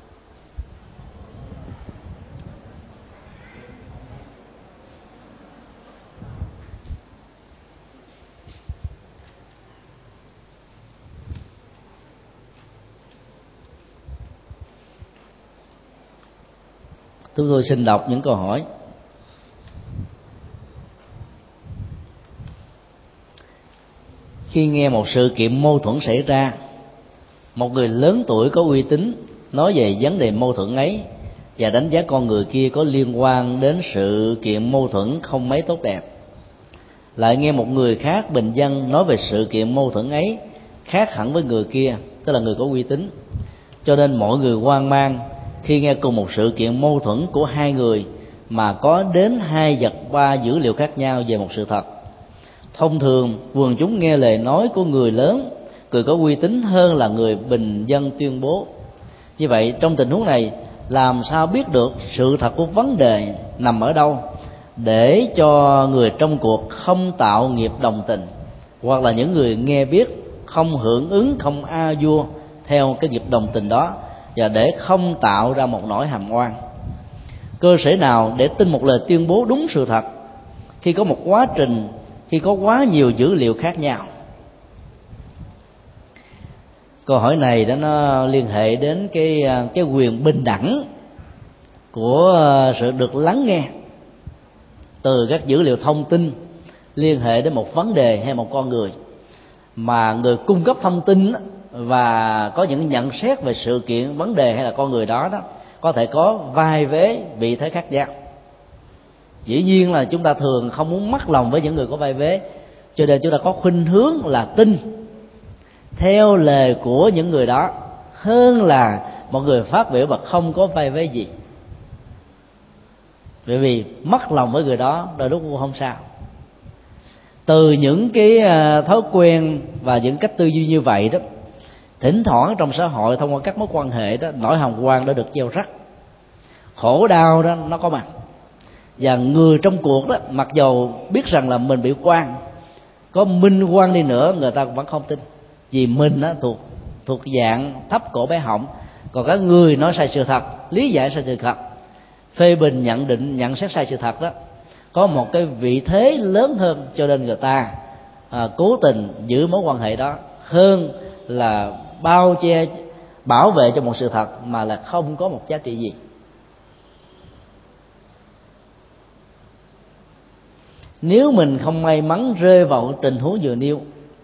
Chúng tôi xin đọc những câu hỏi. Khi nghe một sự kiện mâu thuẫn xảy ra, một người lớn tuổi có uy tín nói về vấn đề mâu thuẫn ấy và đánh giá con người kia có liên quan đến sự kiện mâu thuẫn không mấy tốt đẹp, lại nghe một người khác bình dân nói về sự kiện mâu thuẫn ấy khác hẳn với người kia, tức là người có uy tín, cho nên mọi người hoang mang khi nghe cùng một sự kiện mâu thuẫn của hai người mà có đến 2 vật 3 dữ liệu khác nhau về một sự thật. Thông thường quần chúng nghe lời nói của người lớn, người có uy tín hơn là người bình dân tuyên bố. Như vậy trong tình huống này, làm sao biết được sự thật của vấn đề nằm ở đâu để cho người trong cuộc không tạo nghiệp đồng tình, hoặc là những người nghe biết không hưởng ứng, không a vua theo cái nghiệp đồng tình đó, và để không tạo ra một nỗi hàm oan. cơ sở nào để tin một lời tuyên bố đúng sự thật khi có một quá trình, khi có quá nhiều dữ liệu khác nhau? Câu hỏi này đó nó liên hệ đến cái quyền bình đẳng của sự được lắng nghe từ các dữ liệu thông tin liên hệ đến một vấn đề hay một con người, mà người cung cấp thông tin và có những nhận xét về sự kiện, vấn đề hay là con người đó có thể có vai vế vị thế khác nhau. Dĩ nhiên là chúng ta thường không muốn mắc lòng với những người có vai vế, cho nên chúng ta có khuynh hướng là tin theo lời của những người đó hơn là một người phát biểu mà không có vai vế gì. Bởi vì mất lòng với người đó đôi lúc cũng không sao. Từ những cái thói quen và những cách tư duy như vậy đó, thỉnh thoảng trong xã hội thông qua các mối quan hệ đó, nỗi hàm oan đã được gieo rắc, khổ đau đó nó có mặt. Và người trong cuộc đó, mặc dầu biết rằng là mình bị oan, có minh oan đi nữa người ta vẫn không tin, vì mình đó thuộc dạng thấp cổ bé họng. Còn các người nói sai sự thật, lý giải sai sự thật, phê bình, nhận định, nhận xét sai sự thật đó, có một cái vị thế lớn hơn, cho nên người ta cố tình giữ mối quan hệ đó hơn là bao che bảo vệ cho một sự thật mà là không có một giá trị gì. Nếu mình không may mắn rơi vào tình huống vừa nêu,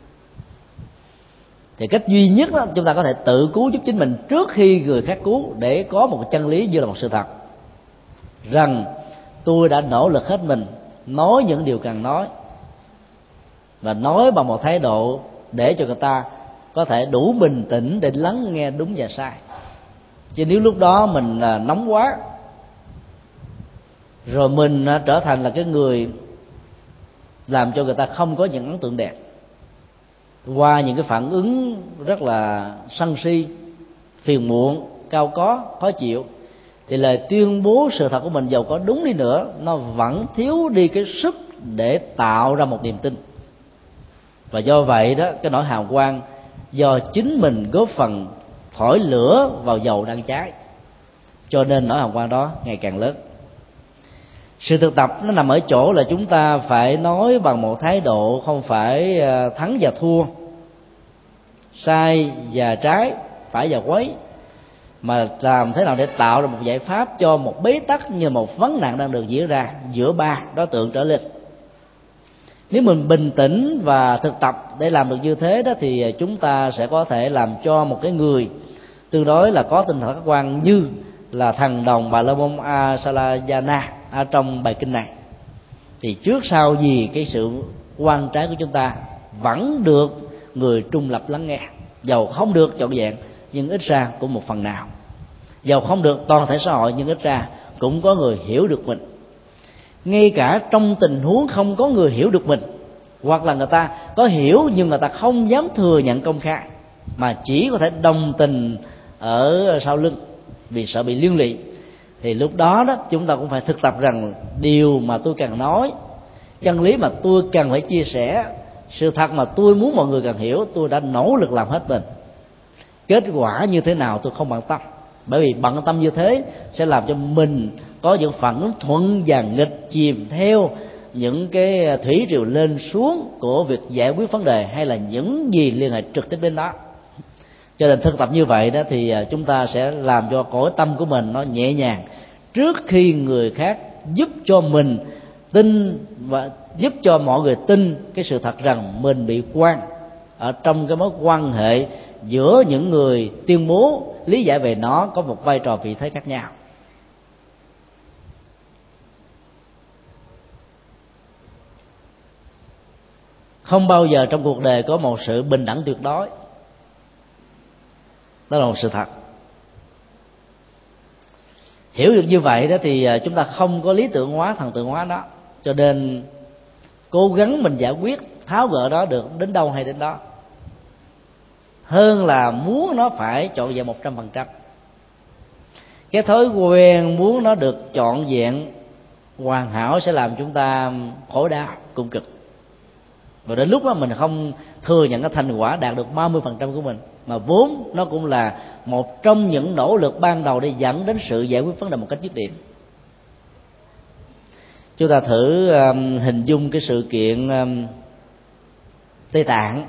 thì cách duy nhất đó, chúng ta có thể tự cứu giúp chính mình trước khi người khác cứu, để có một chân lý như là một sự thật rằng tôi đã nỗ lực hết mình nói những điều cần nói, và nói bằng một thái độ để cho người ta có thể đủ bình tĩnh để lắng nghe đúng và sai. Chứ nếu lúc đó mình nóng quá, rồi mình trở thành là cái người làm cho người ta không có những ấn tượng đẹp qua những cái phản ứng rất là sân si, phiền muộn, cao có, khó chịu, thì lời tuyên bố sự thật của mình dầu có đúng đi nữa, nó vẫn thiếu đi cái sức để tạo ra một niềm tin. Và do vậy đó, cái nỗi hào quang do chính mình góp phần thổi lửa vào dầu đang cháy, cho nên nỗi hào quang đó ngày càng lớn. Sự thực tập nó nằm ở chỗ là chúng ta phải nói bằng một thái độ không phải thắng và thua, sai và trái, phải và quấy, mà làm thế nào để tạo ra một giải pháp cho một bế tắc như một vấn nạn đang được diễn ra giữa ba đối tượng trở lên. Nếu mình bình tĩnh và thực tập để làm được như thế đó, thì chúng ta sẽ có thể làm cho một cái người tương đối là có tinh thần khách quan, như là thằng đồng Bà La Môn Asalayana ở trong bài kinh này. Thì trước sau gì cái sự quan trái của chúng ta vẫn được người trung lập lắng nghe, dầu không được trọn vẹn nhưng ít ra cũng một phần nào, dầu không được toàn thể xã hội nhưng ít ra cũng có người hiểu được mình. Ngay cả trong tình huống không có người hiểu được mình, hoặc là người ta có hiểu nhưng người ta không dám thừa nhận công khai, mà chỉ có thể đồng tình ở sau lưng vì sợ bị liên lụy, thì lúc đó đó chúng ta cũng phải thực tập rằng điều mà tôi cần nói, chân lý mà tôi cần phải chia sẻ, sự thật mà tôi muốn mọi người cần hiểu, tôi đã nỗ lực làm hết mình. Kết quả như thế nào tôi không bận tâm, bởi vì bận tâm như thế sẽ làm cho mình có những phản ứng thuận và nghịch, chìm theo những cái thủy triều lên xuống của việc giải quyết vấn đề hay là những gì liên hệ trực tiếp đến đó. Cho nên thực tập như vậy đó thì chúng ta sẽ làm cho cõi tâm của mình nó nhẹ nhàng trước khi người khác giúp cho mình tin và giúp cho mọi người tin cái sự thật rằng mình bị quan ở trong cái mối quan hệ giữa những người tuyên bố lý giải về nó có một vai trò vị thế khác nhau. Không bao giờ trong cuộc đời có một sự bình đẳng tuyệt đối, đó là một sự thật. Hiểu được như vậy đó thì chúng ta không có lý tưởng hóa, thần tượng hóa đó, cho nên cố gắng mình giải quyết tháo gỡ đó được đến đâu hay đến đó, hơn là muốn nó phải trọn vẹn 100%. Cái thói quen muốn nó được trọn vẹn hoàn hảo sẽ làm chúng ta khổ đau cùng cực, và đến lúc đó mình không thừa nhận cái thành quả đạt được 30% của mình, mà vốn nó cũng là một trong những nỗ lực ban đầu để dẫn đến sự giải quyết vấn đề một cách dứt điểm. Chúng ta thử hình dung cái sự kiện Tây Tạng.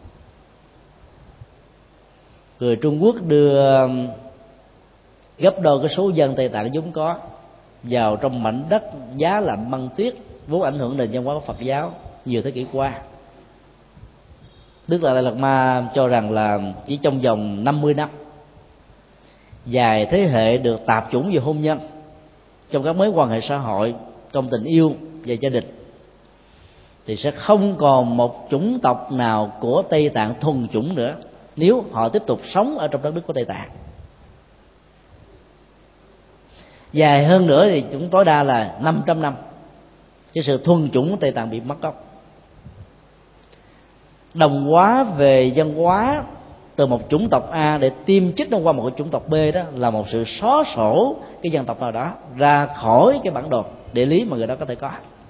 Người Trung Quốc đưa gấp đôi cái số dân Tây Tạng vốn có vào trong mảnh đất giá lạnh băng tuyết vốn ảnh hưởng nền văn hóa của Phật giáo nhiều thế kỷ qua. Đức Đạt Lai Ma cho rằng là chỉ trong vòng 50 năm, vài thế hệ được tạp chủng về hôn nhân, trong các mối quan hệ xã hội, trong tình yêu và gia đình, thì sẽ không còn một chủng tộc nào của Tây Tạng thuần chủng nữa nếu họ tiếp tục sống ở trong đất nước của Tây Tạng. Dài hơn nữa thì chúng tối đa là 500 năm, cái sự thuần chủng của Tây Tạng bị mất gốc. Đồng hóa về văn hóa từ một chủng tộc A để tiêm chích nó qua một cái chủng tộc B, đó là một sự xóa sổ cái dân tộc nào đó ra khỏi cái bản đồ địa lý mà người đó có thể có.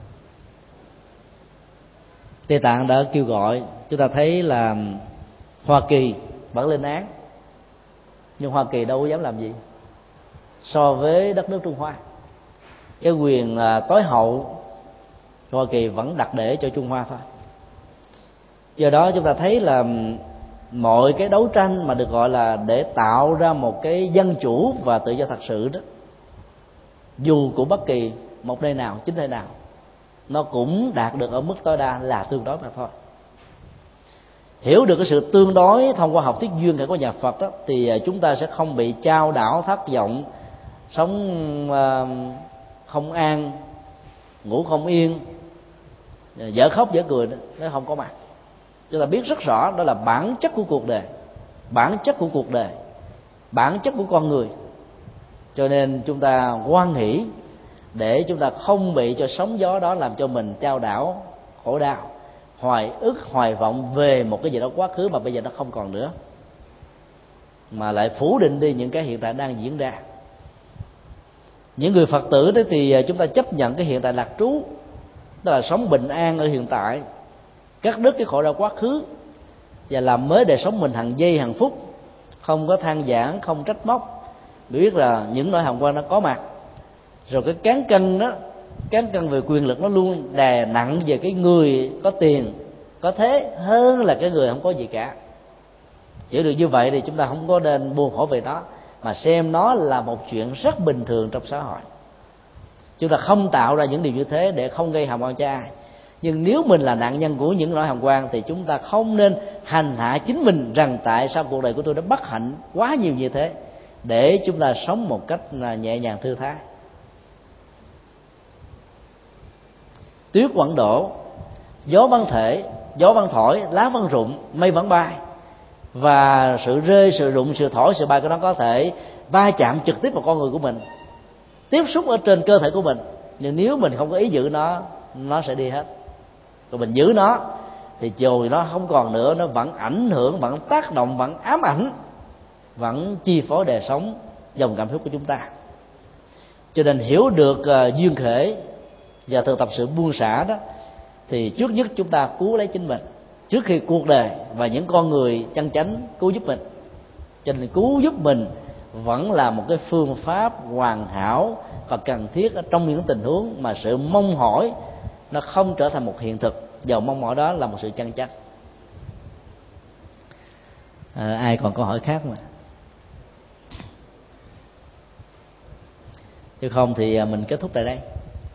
Tây Tạng đã kêu gọi, chúng ta thấy là Hoa Kỳ vẫn lên án, nhưng Hoa Kỳ đâu có dám làm gì so với đất nước Trung Hoa. Cái quyền tối hậu Hoa Kỳ vẫn đặt để cho Trung Hoa thôi. Do đó chúng ta thấy là mọi cái đấu tranh mà được gọi là để tạo ra một cái dân chủ và tự do thật sự đó, dù của bất kỳ một nơi nào, chính thể nào, nó cũng đạt được ở mức tối đa là tương đối mà thôi. Hiểu được cái sự tương đối thông qua học thuyết duyên khởi của nhà Phật đó, thì chúng ta sẽ không bị chao đảo thất vọng, sống không an, ngủ không yên, dở khóc dở cười, nó không có mặt. Chúng ta biết rất rõ đó là bản chất của cuộc đời, bản chất của cuộc đời, bản chất của con người. Cho nên chúng ta hoan hỷ để chúng ta không bị cho sóng gió đó làm cho mình chao đảo, khổ đau, hoài ức, hoài vọng về một cái gì đó quá khứ mà bây giờ nó không còn nữa, mà lại phủ định đi những cái hiện tại đang diễn ra. Những người Phật tử đó thì chúng ta chấp nhận cái hiện tại lạc trú, tức là sống bình an ở hiện tại, cắt đứt cái khổ đau quá khứ và làm mới đời sống mình hàng giây hàng phút, không có than vãn, không trách móc, biết là những nỗi hàm quan nó có mặt. Rồi cái cán cân đó, cán cân về quyền lực nó luôn đè nặng về cái người có tiền, có thế hơn là cái người không có gì cả. Hiểu được như vậy thì chúng ta không có nên buồn khổ về nó, mà xem nó là một chuyện rất bình thường trong xã hội. Chúng ta không tạo ra những điều như thế để không gây hàm oan cho ai. Nhưng nếu mình là nạn nhân của những nỗi hàm oan thì chúng ta không nên hành hạ chính mình rằng tại sao cuộc đời của tôi đã bất hạnh quá nhiều như thế, để chúng ta sống một cách nhẹ nhàng thư thái. Tuyết vẫn đổ, gió vẫn thể, gió vẫn thổi, lá vẫn rụng, mây vẫn bay. Và sự rơi, sự rụng, sự thổi, sự bay của nó có thể va chạm trực tiếp vào con người của mình, tiếp xúc ở trên cơ thể của mình. Nhưng nếu mình không có ý giữ nó sẽ đi hết. Còn mình giữ nó thì dù nó không còn nữa, nó vẫn ảnh hưởng, vẫn tác động, vẫn ám ảnh, vẫn chi phối đời sống, dòng cảm xúc của chúng ta. Cho nên hiểu được duyên khởi và thực tập sự buông xả đó, thì trước nhất chúng ta cứu lấy chính mình, trước khi cuộc đời và những con người chân chánh cứu giúp mình. Cho nên cứu giúp mình vẫn là một cái phương pháp hoàn hảo và cần thiết ở trong những tình huống mà sự mong mỏi nó không trở thành một hiện thực, dầu mong mỏi đó là một sự chân chánh. Ai còn câu hỏi khác mà? Nếu không thì mình kết thúc tại đây.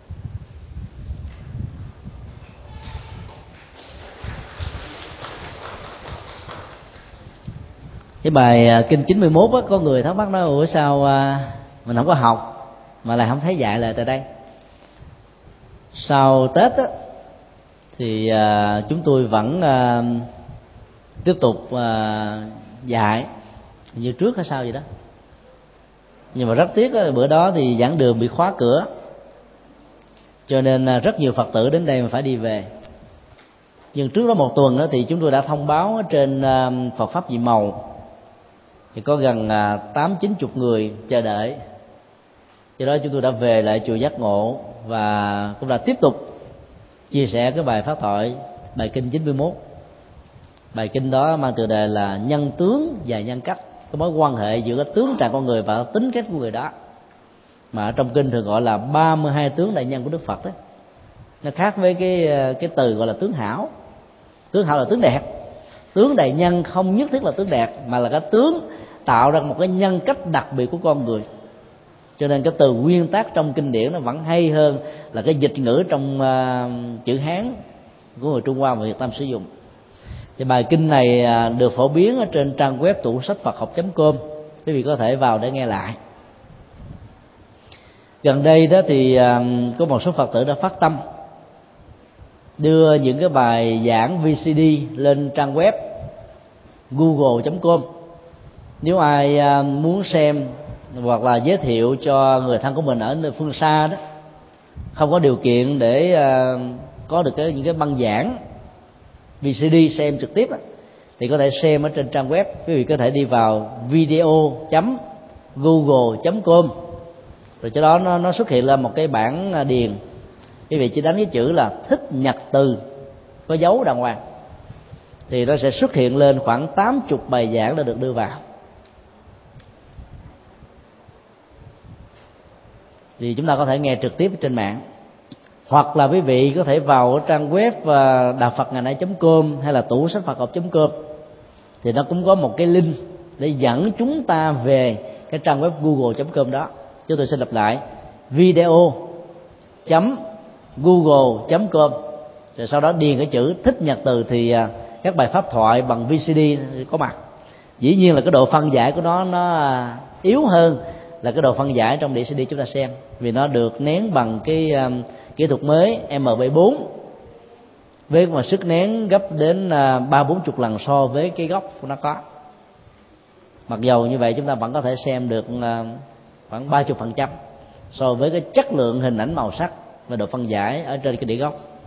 Cái bài kinh 91 á, có người thắc mắc nói ủa sao mình không có học mà lại không thấy dạy lại tại đây. Sau Tết á, thì chúng tôi vẫn tiếp tục dạy như trước hay sao vậy đó. Nhưng mà rất tiếc á, bữa đó thì giảng đường bị khóa cửa, cho nên rất nhiều Phật tử đến đây mà phải đi về. Nhưng trước đó một tuần đó thì chúng tôi đã thông báo trên Phật Pháp Vị Màu, thì có gần 80-90 người chờ đợi. Do đó chúng tôi đã về lại chùa Giác Ngộ và cũng đã tiếp tục chia sẻ cái bài pháp thoại, bài kinh 91. Bài kinh đó mang tựa đề là nhân tướng và nhân cách, cái mối quan hệ giữa cái tướng trạng con người và tính cách của người đó, mà ở trong kinh thường gọi là 32 tướng đại nhân của Đức Phật đó. Nó khác với cái từ gọi là tướng hảo. Tướng hảo là tướng đẹp. Tướng đại nhân không nhất thiết là tướng đẹp, mà là cái tướng tạo ra một cái nhân cách đặc biệt của con người. Cho nên cái từ nguyên tác trong kinh điển nó vẫn hay hơn là cái dịch ngữ trong chữ Hán của người Trung Hoa và Việt Nam sử dụng. Thì bài kinh này được phổ biến ở trên trang web tủ sách Phật học.com, quý vị có thể vào để nghe lại. Gần đây đó thì có một số Phật tử đã phát tâm đưa những cái bài giảng VCD lên trang web google.com. Nếu ai muốn xem hoặc là giới thiệu cho người thân của mình ở nơi phương xa đó, không có điều kiện để có được những cái băng giảng VCD xem trực tiếp đó, thì có thể xem ở trên trang web. Quý vị có thể đi vào video.google.com, rồi chỗ đó nó xuất hiện là một cái bảng điền. Quý vị chỉ đánh cái chữ là Thích Nhật Từ có dấu đàng hoàng, thì nó sẽ xuất hiện lên khoảng 80 bài giảng đã được đưa vào. Thì chúng ta có thể nghe trực tiếp trên mạng, hoặc là quý vị có thể vào trang web đạo Phật ngày nay.com hay là tủ sách Phật học.com, thì nó cũng có một cái link để dẫn chúng ta về cái trang web google.com đó. Chúng tôi xin lặp lại: video.google.com, rồi sau đó điền cái chữ Thích Nhật Từ, thì các bài pháp thoại bằng VCD có mặt. Dĩ nhiên là cái độ phân giải của nó yếu hơn là cái độ phân giải trong đĩa CD chúng ta xem, vì nó được nén bằng cái kỹ thuật mới MP4 với một sức nén gấp đến 30-40 lần so với cái gốc của nó có. Mặc dầu như vậy chúng ta vẫn có thể xem được khoảng 30% so với cái chất lượng hình ảnh, màu sắc và độ phân giải ở trên cái đĩa gốc.